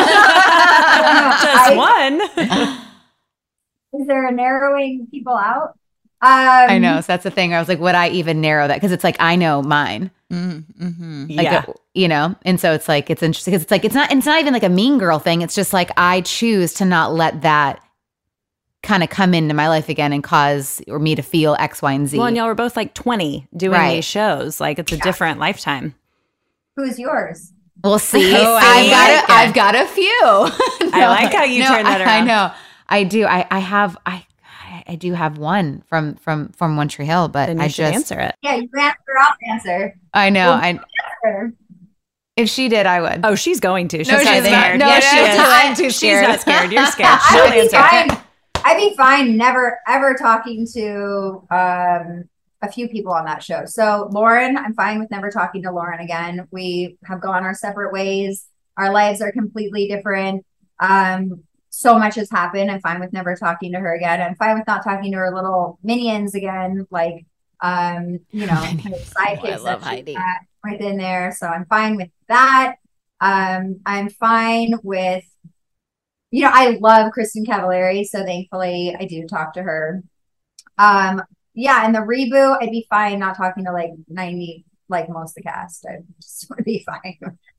Just one. Is there a narrowing people out? I know. So that's the thing. I was like, would I even narrow that? Because it's like, I know mine. Mm-hmm. Like, you know? And so it's like, it's interesting because it's like, it's not even like a mean girl thing. It's just like, I choose to not let that kind of come into my life again and cause or me to feel X, Y, and Z. Well, and y'all were both like 20 doing these shows. Like it's a different lifetime. Who's yours? We'll see. I've got a few. I like how you turn that around. I know. I do. I do have one from One Tree Hill, but then I just answer it. Yeah, you answer. I'll answer. I know. Answer. If she did, I would. Oh, she's going to. She's No, not she's scared. not. No, Yes, she is. I'm too scared. She's not scared. You're scared. She'll I'd be answer. fine. I'd be fine never ever talking to a few people on that show. So Lauren, I'm fine with never talking to Lauren again. We have gone our separate ways. Our lives are completely different. So much has happened. I'm fine with never talking to her again. I'm fine with not talking to her little minions again. Like, kind of sidekicks. I love Heidi. Right in there. So I'm fine with that. I'm fine with, I love Kristen Cavallari. So thankfully I do talk to her. Yeah. And the reboot, I'd be fine not talking to like 90, like most of the cast. I just would be fine.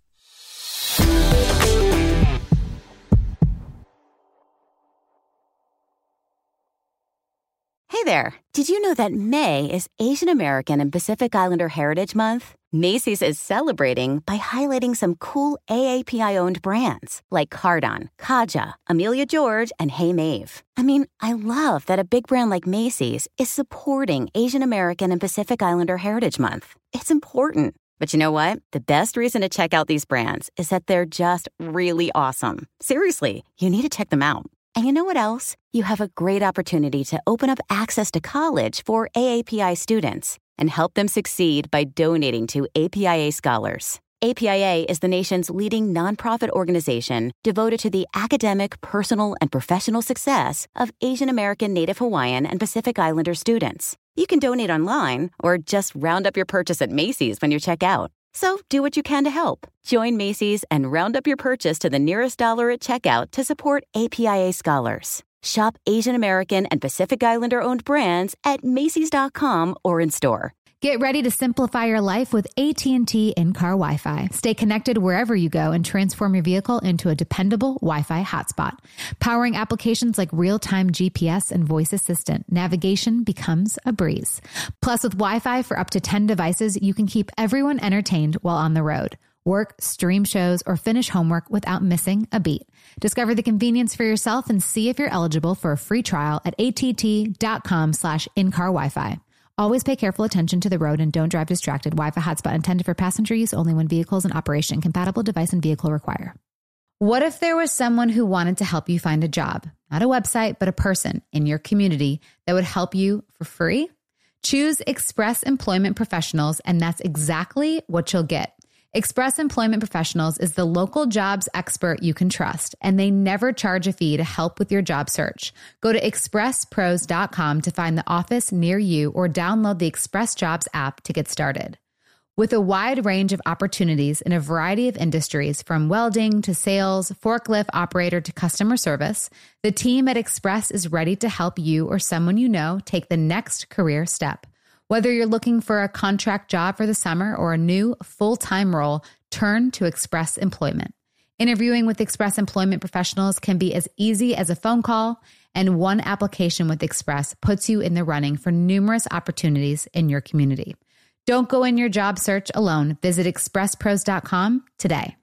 Hey there. Did you know that May is Asian American and Pacific Islander Heritage Month? Macy's is celebrating by highlighting some cool AAPI-owned brands like Cardon, Kaja, Amelia George, and Hey Mave. I mean, I love that a big brand like Macy's is supporting Asian American and Pacific Islander Heritage Month. It's important. But you know what? The best reason to check out these brands is that they're just really awesome. Seriously, you need to check them out. And you know what else? You have a great opportunity to open up access to college for AAPI students and help them succeed by donating to APIA Scholars. APIA is the nation's leading nonprofit organization devoted to the academic, personal, and professional success of Asian American, Native Hawaiian, and Pacific Islander students. You can donate online or just round up your purchase at Macy's when you check out. So do what you can to help. Join Macy's and round up your purchase to the nearest dollar at checkout to support APIA Scholars. Shop Asian American and Pacific Islander-owned brands at Macys.com or in store. Get ready to simplify your life with AT&T in-car Wi-Fi. Stay connected wherever you go and transform your vehicle into a dependable Wi-Fi hotspot. Powering applications like real-time GPS and voice assistant, navigation becomes a breeze. Plus, with Wi-Fi for up to 10 devices, you can keep everyone entertained while on the road. Work, stream shows, or finish homework without missing a beat. Discover the convenience for yourself and see if you're eligible for a free trial at att.com/in-car Wi-Fi. Always pay careful attention to the road and don't drive distracted. Wi-Fi hotspot intended for passenger use only when vehicles in operation. Compatible device and vehicle require. What if there was someone who wanted to help you find a job? Not a website, but a person in your community that would help you for free? Choose Express Employment Professionals, and that's exactly what you'll get. Express Employment Professionals is the local jobs expert you can trust, and they never charge a fee to help with your job search. Go to expresspros.com to find the office near you or download the Express Jobs app to get started. With a wide range of opportunities in a variety of industries, from welding to sales, forklift operator to customer service, the team at Express is ready to help you or someone you know take the next career step. Whether you're looking for a contract job for the summer or a new full-time role, turn to Express Employment. Interviewing with Express Employment Professionals can be as easy as a phone call, and one application with Express puts you in the running for numerous opportunities in your community. Don't go in your job search alone. Visit expresspros.com today.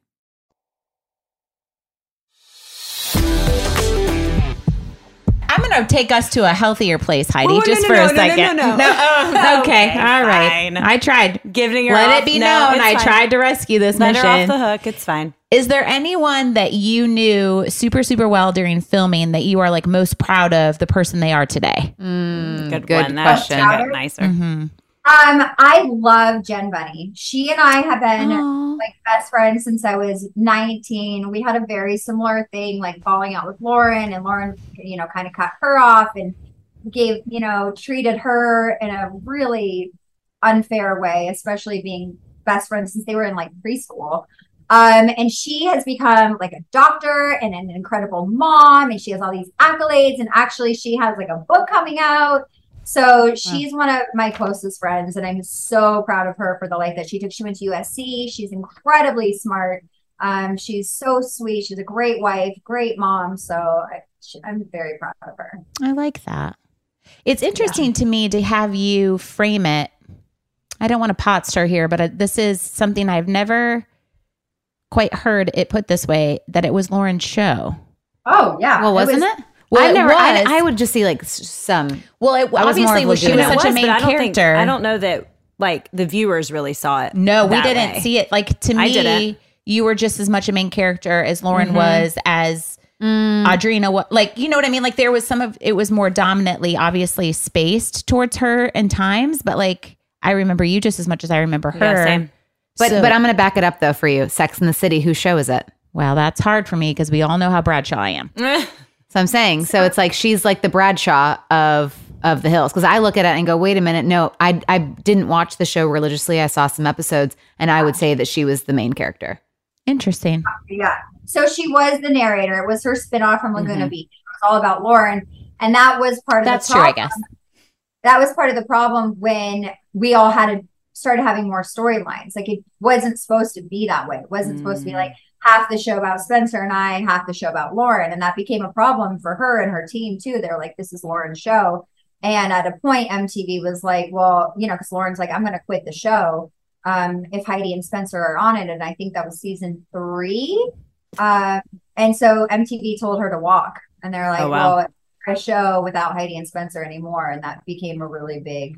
I'm going to take us to a healthier place, Heidi, Oh, just no, for no, a no, second. no. Okay, Okay, all right. fine. I tried. Giving her Let off. it be No, known, it's I fine. tried to rescue this Let mission. her off the hook. It's fine. Is there anyone that you knew super, super well during filming that you are like most proud of the person they are today? Good Good one. That question. should get nicer. Mm-hmm. I love Jen Bunny. She and I have been like best friends since I was 19. We had a very similar thing, like falling out with Lauren, and Lauren, kind of cut her off and treated her in a really unfair way, especially being best friends since they were in like preschool. And she has become like a doctor and an incredible mom, and she has all these accolades. And actually, she has like a book coming out. So she's one of my closest friends, and I'm so proud of her for the life that she took. She went to USC. She's incredibly smart. She's so sweet. She's a great wife, great mom. So I'm very proud of her. I like that. It's interesting to me to have you frame it. I don't want to pot stir here, but this is something I've never quite heard it put this way, that it was Lauren's show. Oh, yeah. Well, wasn't it? Well, I would just see like some. Well, obviously, she was such a main character. I don't know that like the viewers really saw it. No, we didn't see it. Like to me, you were just as much a main character as Lauren was, as Audrina was. Like, you know what I mean? Like there was it was more dominantly, obviously spaced towards her in times, but like I remember you just as much as I remember her. Yeah, same. But I'm going to back it up though for you. Sex and the City. Whose show is it? Well, that's hard for me because we all know how Bradshaw I am. So I'm saying, so it's like she's like the Bradshaw of the Hills. Because I look at it and go, wait a minute, no, I didn't watch the show religiously. I saw some episodes, and I would say that she was the main character. Interesting. Yeah. So she was the narrator. It was her spinoff from Laguna Beach. It was all about Lauren, and that was part of the problem. That's true, I guess. That was part of the problem when we all started having more storylines. Like it wasn't supposed to be that way. It wasn't supposed to be like half the show about Spencer and I, half the show about Lauren. And that became a problem for her and her team too. They're like, this is Lauren's show. And at a point, MTV was like, well, because Lauren's like, I'm going to quit the show if Heidi and Spencer are on it. And I think that was season 3. And so MTV told her to walk. And they're like, well, it's not a show without Heidi and Spencer anymore. And that became a really big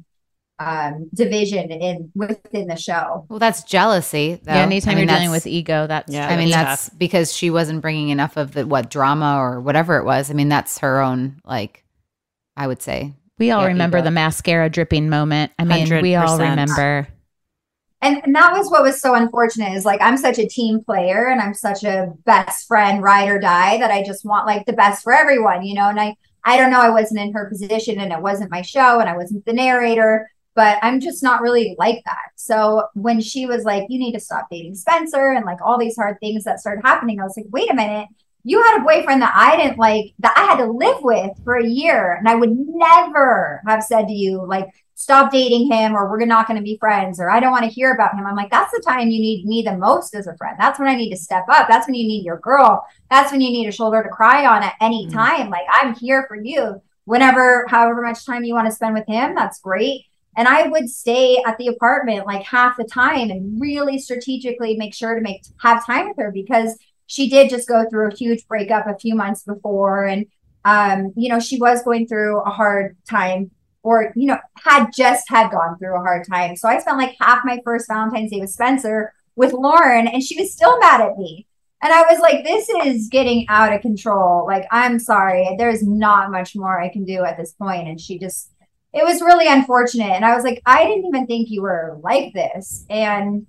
division within the show. Well, that's jealousy though. Yeah, anytime you're dealing with ego, that's that's because she wasn't bringing enough of the drama or whatever it was. I mean, that's her own, like, I would say we all remember the mascara dripping moment. I mean, 100%. We all remember. And that was what was so unfortunate is like, I'm such a team player and I'm such a best friend, ride or die, that I just want like the best for everyone, and I don't know, I wasn't in her position and it wasn't my show and I wasn't the narrator. But I'm just not really like that. So when she was like, you need to stop dating Spencer and like all these hard things that started happening, I was like, wait a minute, you had a boyfriend that I didn't like, that I had to live with for a year. And I would never have said to you, like, stop dating him or we're not going to be friends or I don't want to hear about him. I'm like, that's the time you need me the most as a friend. That's when I need to step up. That's when you need your girl. That's when you need a shoulder to cry on at any time. Like, I'm here for you however much time you want to spend with him. That's great. And I would stay at the apartment like half the time and really strategically make sure to have time with her because she did just go through a huge breakup a few months before. And, she was going through a hard time or, had gone through a hard time. So I spent like half my first Valentine's Day with Spencer with Lauren and she was still mad at me. And I was like, this is getting out of control. Like, I'm sorry. There's not much more I can do at this point. And it was really unfortunate. And I was like, I didn't even think you were like this. And,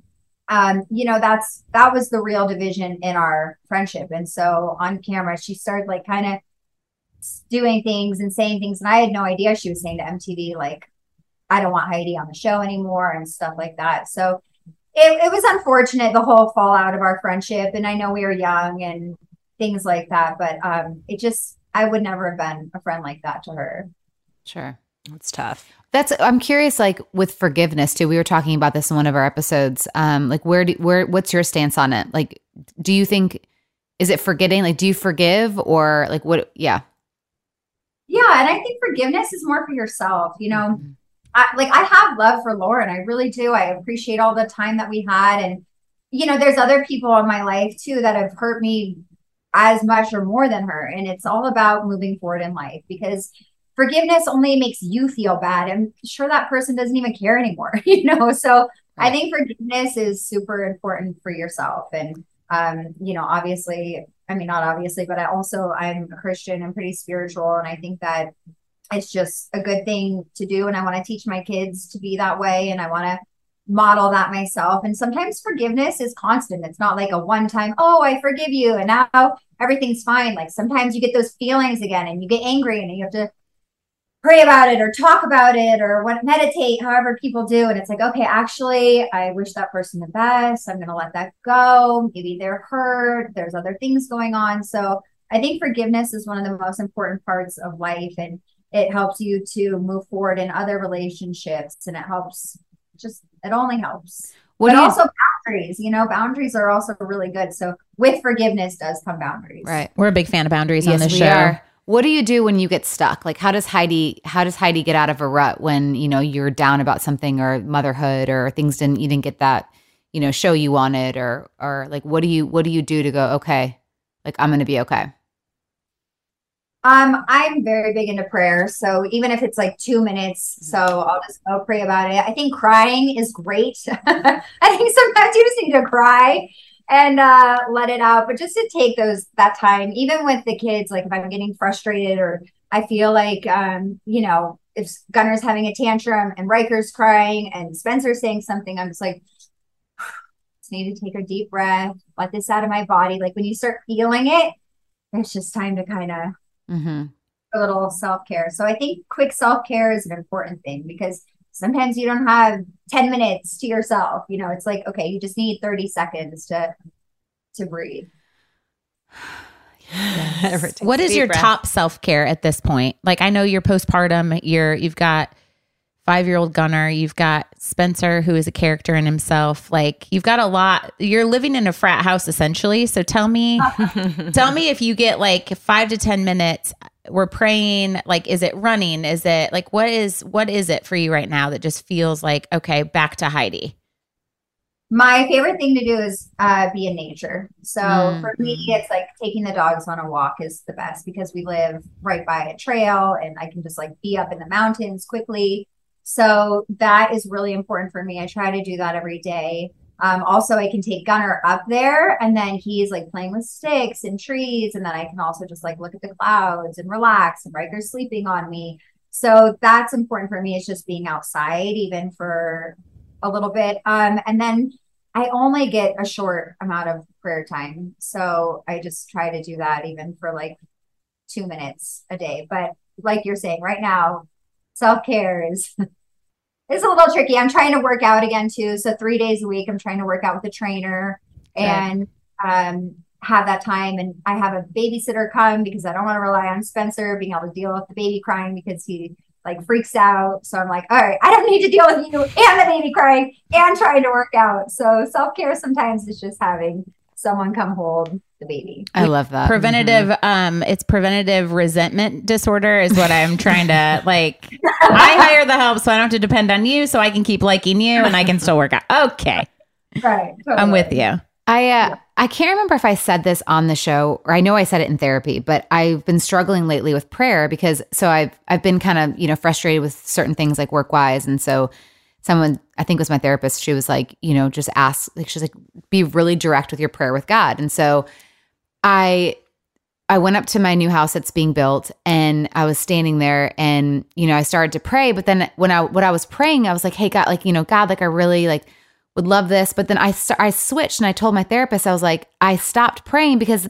that was the real division in our friendship. And so on camera, she started like kind of doing things and saying things. And I had no idea she was saying to MTV, like, I don't want Heidi on the show anymore and stuff like that. So it was unfortunate, the whole fallout of our friendship. And I know we were young and things like that. But I would never have been a friend like that to her. Sure. That's tough. I'm curious, like with forgiveness too. We were talking about this in one of our episodes. Like what's your stance on it? Like, do you think, is it forgetting? Like, do you forgive or like what? Yeah. Yeah. And I think forgiveness is more for yourself. I have love for Lauren. I really do. I appreciate all the time that we had. And, there's other people in my life too that have hurt me as much or more than her. And it's all about moving forward in life because forgiveness only makes you feel bad. I'm sure that person doesn't even care anymore, So right. I think forgiveness is super important for yourself. And, obviously, I mean, not obviously, but I'm a Christian and pretty spiritual. And I think that it's just a good thing to do. And I want to teach my kids to be that way. And I want to model that myself. And sometimes forgiveness is constant. It's not like a one time, oh, I forgive you, and now everything's fine. Like sometimes you get those feelings again and you get angry and you have to pray about it or talk about it or meditate, however people do. And it's like, okay, actually, I wish that person the best. I'm going to let that go. Maybe they're hurt. There's other things going on. So I think forgiveness is one of the most important parts of life. And it helps you to move forward in other relationships. And it helps, it only helps. But also boundaries, boundaries are also really good. So with forgiveness does come boundaries. Right. We're a big fan of boundaries on this show. Are. What do you do when you get stuck? Like how does Heidi get out of a rut when, you're down about something or motherhood or you didn't get that, show you wanted or like, what do you do to go, okay, like I'm going to be okay? I'm very big into prayer. So even if it's like 2 minutes, so I'll just go pray about it. I think crying is great. I think sometimes you just need to cry and let it out, but just to take that time, even with the kids, like if I'm getting frustrated or I feel like, if Gunner's having a tantrum and Riker's crying and Spencer's saying something, I'm just like, just need to take a deep breath, let this out of my body. Like when you start feeling it, it's just time to kind of a little self-care. So I think quick self-care is an important thing because sometimes you don't have 10 minutes to yourself. It's like, okay, you just need 30 seconds to breathe. Yes. What is your top self-care at this point? Like, I know you're postpartum, you've got 5-year-old Gunner, you've got Spencer, who is a character in himself. Like, you've got a lot, you're living in a frat house essentially. So tell me if you get like 5 to 10 minutes, we're praying, like, is it running? Is it like, what is it for you right now that just feels like, okay, back to Heidi? My favorite thing to do is be in nature. So for me, it's like taking the dogs on a walk is the best because we live right by a trail and I can just like be up in the mountains quickly. So that is really important for me. I try to do that every day. Also, I can take Gunner up there and then he's like playing with sticks and trees. And then I can also just like look at the clouds and relax and Riker's sleeping on me. So that's important for me. It's just being outside even for a little bit. And then I only get a short amount of prayer time. So I just try to do that even for like 2 minutes a day. But like you're saying right now, self-care is a little tricky. I'm trying to work out again too. So 3 days a week, I'm trying to work out with a trainer and have that time. And I have a babysitter come because I don't want to rely on Spencer being able to deal with the baby crying because he like freaks out. So I'm like, all right, I don't need to deal with you and the baby crying and trying to work out. So self-care sometimes is just having someone come hold the baby. I love that. Preventative, it's preventative resentment disorder is what I'm trying to like. I hire the help so I don't have to depend on you so I can keep liking you and I can still work out. Okay. Right. Totally. I'm with you. I can't remember if I said this on the show or I know I said it in therapy, but I've been struggling lately with prayer because I've been kind of, frustrated with certain things like work wise. And so someone, I think it was my therapist, she was like, just ask, like, she's like, be really direct with your prayer with God. And so I went up to my new house that's being built and I was standing there and, I started to pray. But then when I was praying, I was like, hey, God, like, God, like I really like would love this. But then I switched and I told my therapist, I was like, I stopped praying because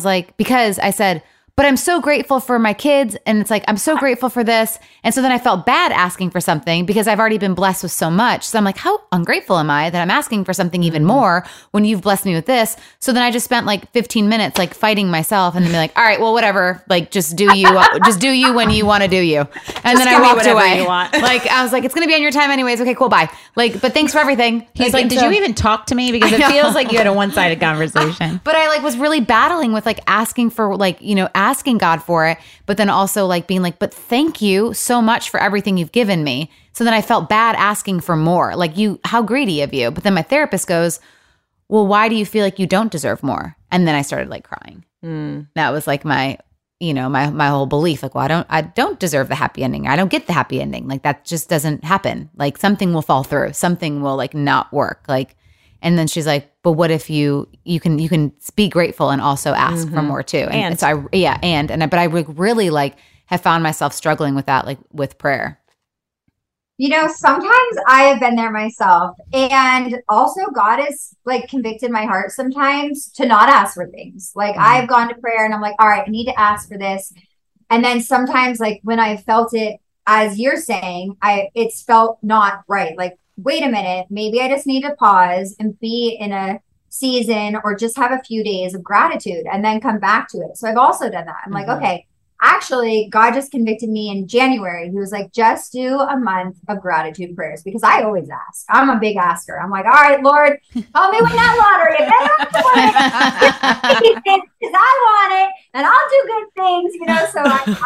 I said, but I'm so grateful for my kids. And it's like, I'm so grateful for this. And so then I felt bad asking for something because I've already been blessed with so much. So I'm like, how ungrateful am I that I'm asking for something even more when you've blessed me with this? So then I just spent like 15 minutes like fighting myself and then be like, all right, well, whatever, like just do you when you want to do you. And then I walked away. Like, I was like, it's going to be on your time anyways. Okay, cool. Bye. Like, but thanks for everything. He's like, did you even talk to me? Because it feels like you had a one-sided conversation. But I like was really battling with like asking for like, asking God for it, but then also like being like, but thank you so much for everything you've given me. So then I felt bad asking for more. Like how greedy of you. But then my therapist goes, well, why do you feel like you don't deserve more? And then I started like crying. That was like my whole belief. Like, well, I don't deserve the happy ending. I don't get the happy ending. Like that just doesn't happen. Like something will fall through. Something will like not work. Like, and then she's like, but what if you can be grateful and also ask for more too. And so but I really like have found myself struggling with that, like with prayer. Sometimes I have been there myself. And also God has like convicted my heart sometimes to not ask for things. Like I've gone to prayer and I'm like, all right, I need to ask for this. And then sometimes like when I felt it, as you're saying, it's felt not right. Like, wait a minute, maybe I just need to pause and be in a season or just have a few days of gratitude and then come back to it. So I've also done that. I'm like, okay, actually, God just convicted me in January. He was like, just do a month of gratitude prayers, because I always ask. I'm a big asker. I'm like, all right, Lord, help me win that lottery. If I want it, because I want it, and I'll do good things, So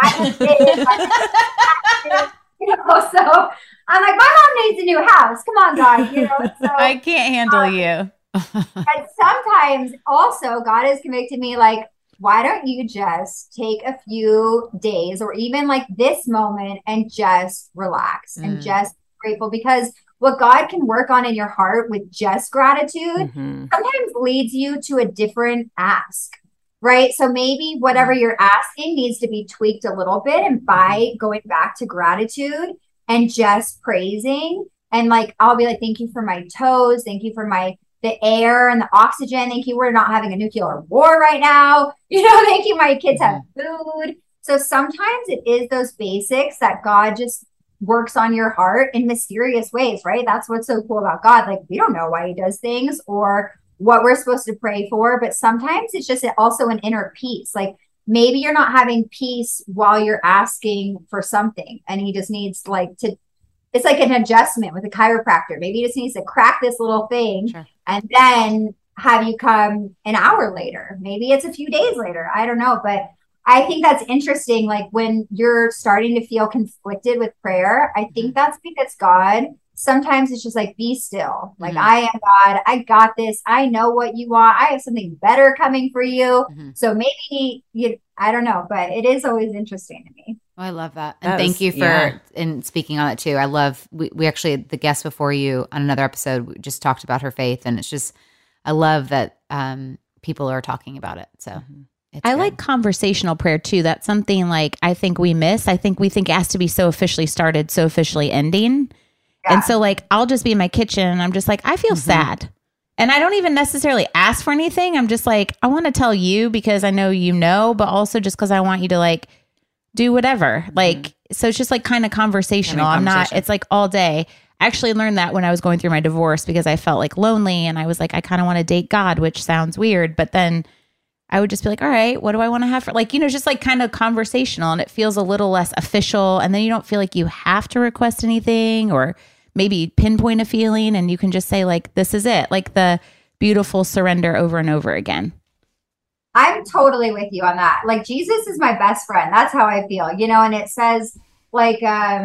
so I'm like, my mom needs a new house. Come on, God, So I can't handle you. And sometimes also God has convicted me, like, why don't you just take a few days or even like this moment and just relax and just grateful? Because what God can work on in your heart with just gratitude sometimes leads you to a different ask, right? So maybe whatever you're asking needs to be tweaked a little bit. And by going back to gratitude and just praising, and like, I'll be like, thank you for my toes. Thank you for the air and the oxygen. Thank you. We're not having a nuclear war right now. Thank you. My kids have food. So sometimes it is those basics that God just works on your heart in mysterious ways, right? That's what's so cool about God. Like, we don't know why he does things or what we're supposed to pray for, but sometimes it's just also an inner peace. Like maybe you're not having peace while you're asking for something, and he just needs it's like an adjustment with a chiropractor. Maybe he just needs to crack this little thing and then have you come an hour later. Maybe it's a few days later. I don't know. But I think that's interesting. Like when you're starting to feel conflicted with prayer, I think that's because God, sometimes it's just like, be still. Like, I am God. I got this. I know what you want. I have something better coming for you. So maybe I don't know, but it is always interesting to me. Oh, I love that. And thank you for in speaking on it too. I love, we actually, the guest before you on another episode, we just talked about her faith, and it's just, I love that people are talking about it. So I like conversational prayer too. That's something like I think we miss. I think we think it has to be so officially started, so officially ending. Yeah. And so like, I'll just be in my kitchen and I'm just like, I feel sad. And I don't even necessarily ask for anything. I'm just like, I want to tell you because I know, but also just because I want you to like do whatever. Like, so it's just like kind of conversational. It's like all day. I actually learned that when I was going through my divorce because I felt like lonely and I was like, I kind of want to date God, which sounds weird. But then I would just be like, all right, what do I want to have for like, just like kind of conversational, and it feels a little less official. And then you don't feel like you have to request anything or maybe pinpoint a feeling, and you can just say like, this is it. Like the beautiful surrender over and over again. I'm totally with you on that. Like Jesus is my best friend. That's how I feel, and it says like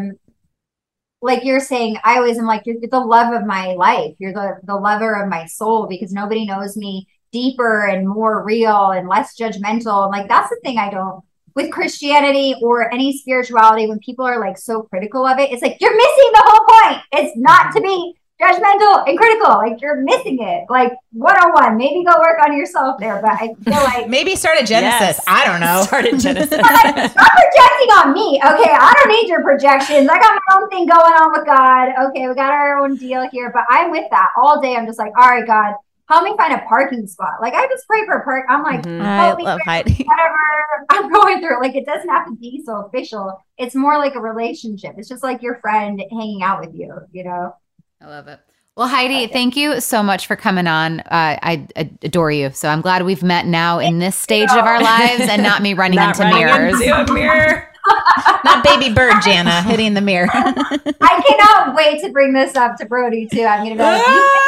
you're saying, I always am like, you're the love of my life. You're the lover of my soul, because nobody knows me deeper and more real and less judgmental. And like, that's the thing I don't, with Christianity or any spirituality, when people are like so critical of it, it's like, you're missing the whole point. It's not to be judgmental and critical. Like you're missing it. Like 101, maybe go work on yourself there. But I feel like maybe start at Genesis. Yes. I don't know. Start at Genesis. Stop projecting on me. Okay, I don't need your projections. I got my own thing going on with God. Okay, we got our own deal here. But I'm with that all day. I'm just like, all right, God, help me find a parking spot. Like I just pray for a park. I'm like, I love Heidi. Whatever I'm going through. Like it doesn't have to be so official. It's more like a relationship. It's just like your friend hanging out with you, I love it. Well, Heidi, thank you so much for coming on. I adore you. So I'm glad we've met now in this stage of our lives and not me running into mirrors. Into a mirror. Not baby bird Jana hitting the mirror. I cannot wait to bring this up to Brody too. I'm going to be like,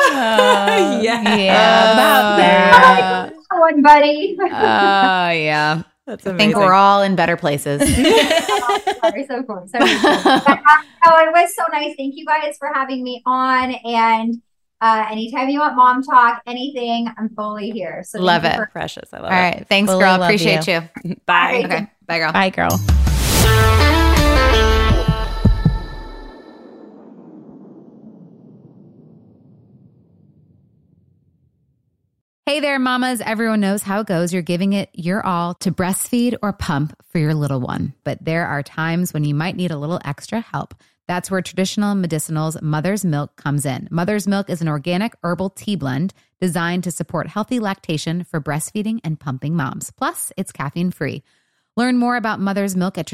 about that. One, buddy. Oh, yeah. That's amazing. I think we're all in better places. Sorry, so cool. So it was so nice. Thank you guys for having me on. And anytime you want mom talk, anything, I'm fully here. So love it. Precious. I love it. All right. Thanks, girl. Appreciate you. Bye. Okay. Bye, girl. Bye, girl. Hey there, mamas. Everyone knows how it goes. You're giving it your all to breastfeed or pump for your little one. But there are times when you might need a little extra help. That's where Traditional Medicinals Mother's Milk comes in. Mother's Milk is an organic herbal tea blend designed to support healthy lactation for breastfeeding and pumping moms. Plus, it's caffeine-free. Learn more about Mother's Milk at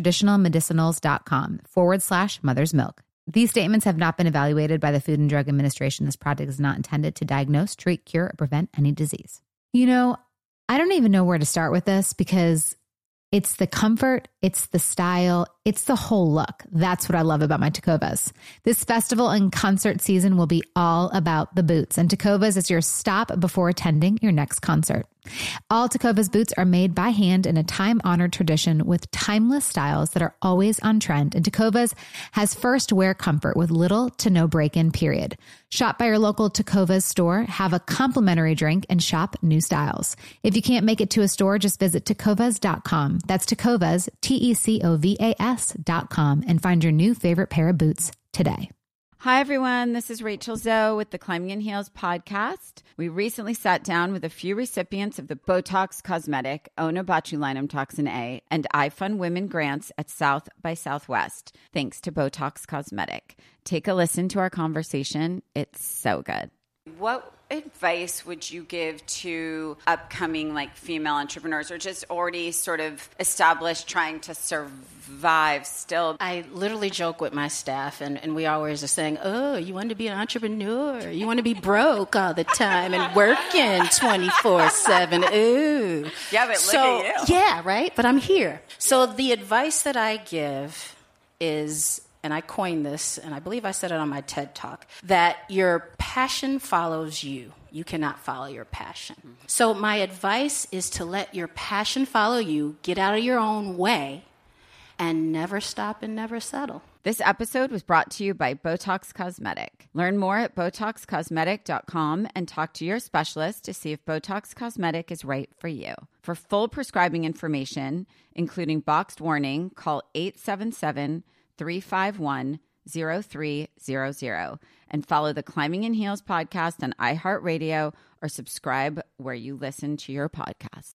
traditionalmedicinals.com/Mother's Milk. These statements have not been evaluated by the Food and Drug Administration. This product is not intended to diagnose, treat, cure, or prevent any disease. You know, I don't even know where to start with this because it's the comfort, it's the style, it's the whole look. That's what I love about my Tecovas. This festival and concert season will be all about the boots, and Tecovas is your stop before attending your next concert. All Tecovas boots are made by hand in a time-honored tradition with timeless styles that are always on trend. And Tecovas has first wear comfort with little to no break-in period. Shop by your local Tecovas store, have a complimentary drink, and shop new styles. If you can't make it to a store, just visit tecovas.com. That's Tecovas, Tecovas.com, and find your new favorite pair of boots today. Hi, everyone. This is Rachel Zoe with the Climbing in Heels podcast. We recently sat down with a few recipients of the Botox Cosmetic, Onabotulinum Toxin A, and I Fund Women grants at South by Southwest, thanks to Botox Cosmetic. Take a listen to our conversation. It's so good. What advice would you give to upcoming female entrepreneurs or just already sort of established trying to survive still? I literally joke with my staff and we always are saying, oh, you want to be an entrepreneur? You want to be broke all the time and working 24/7. Ooh. Yeah, but look at you. Yeah, right? But I'm here. So the advice that I give is, and I coined this, and I believe I said it on my TED Talk, that your passion follows you. You cannot follow your passion. Mm-hmm. So my advice is to let your passion follow you, get out of your own way, and never stop and never settle. This episode was brought to you by Botox Cosmetic. Learn more at BotoxCosmetic.com and talk to your specialist to see if Botox Cosmetic is right for you. For full prescribing information, including boxed warning, call 877-351-0300 and follow the Climbing in Heels podcast on iHeartRadio or subscribe where you listen to your podcast.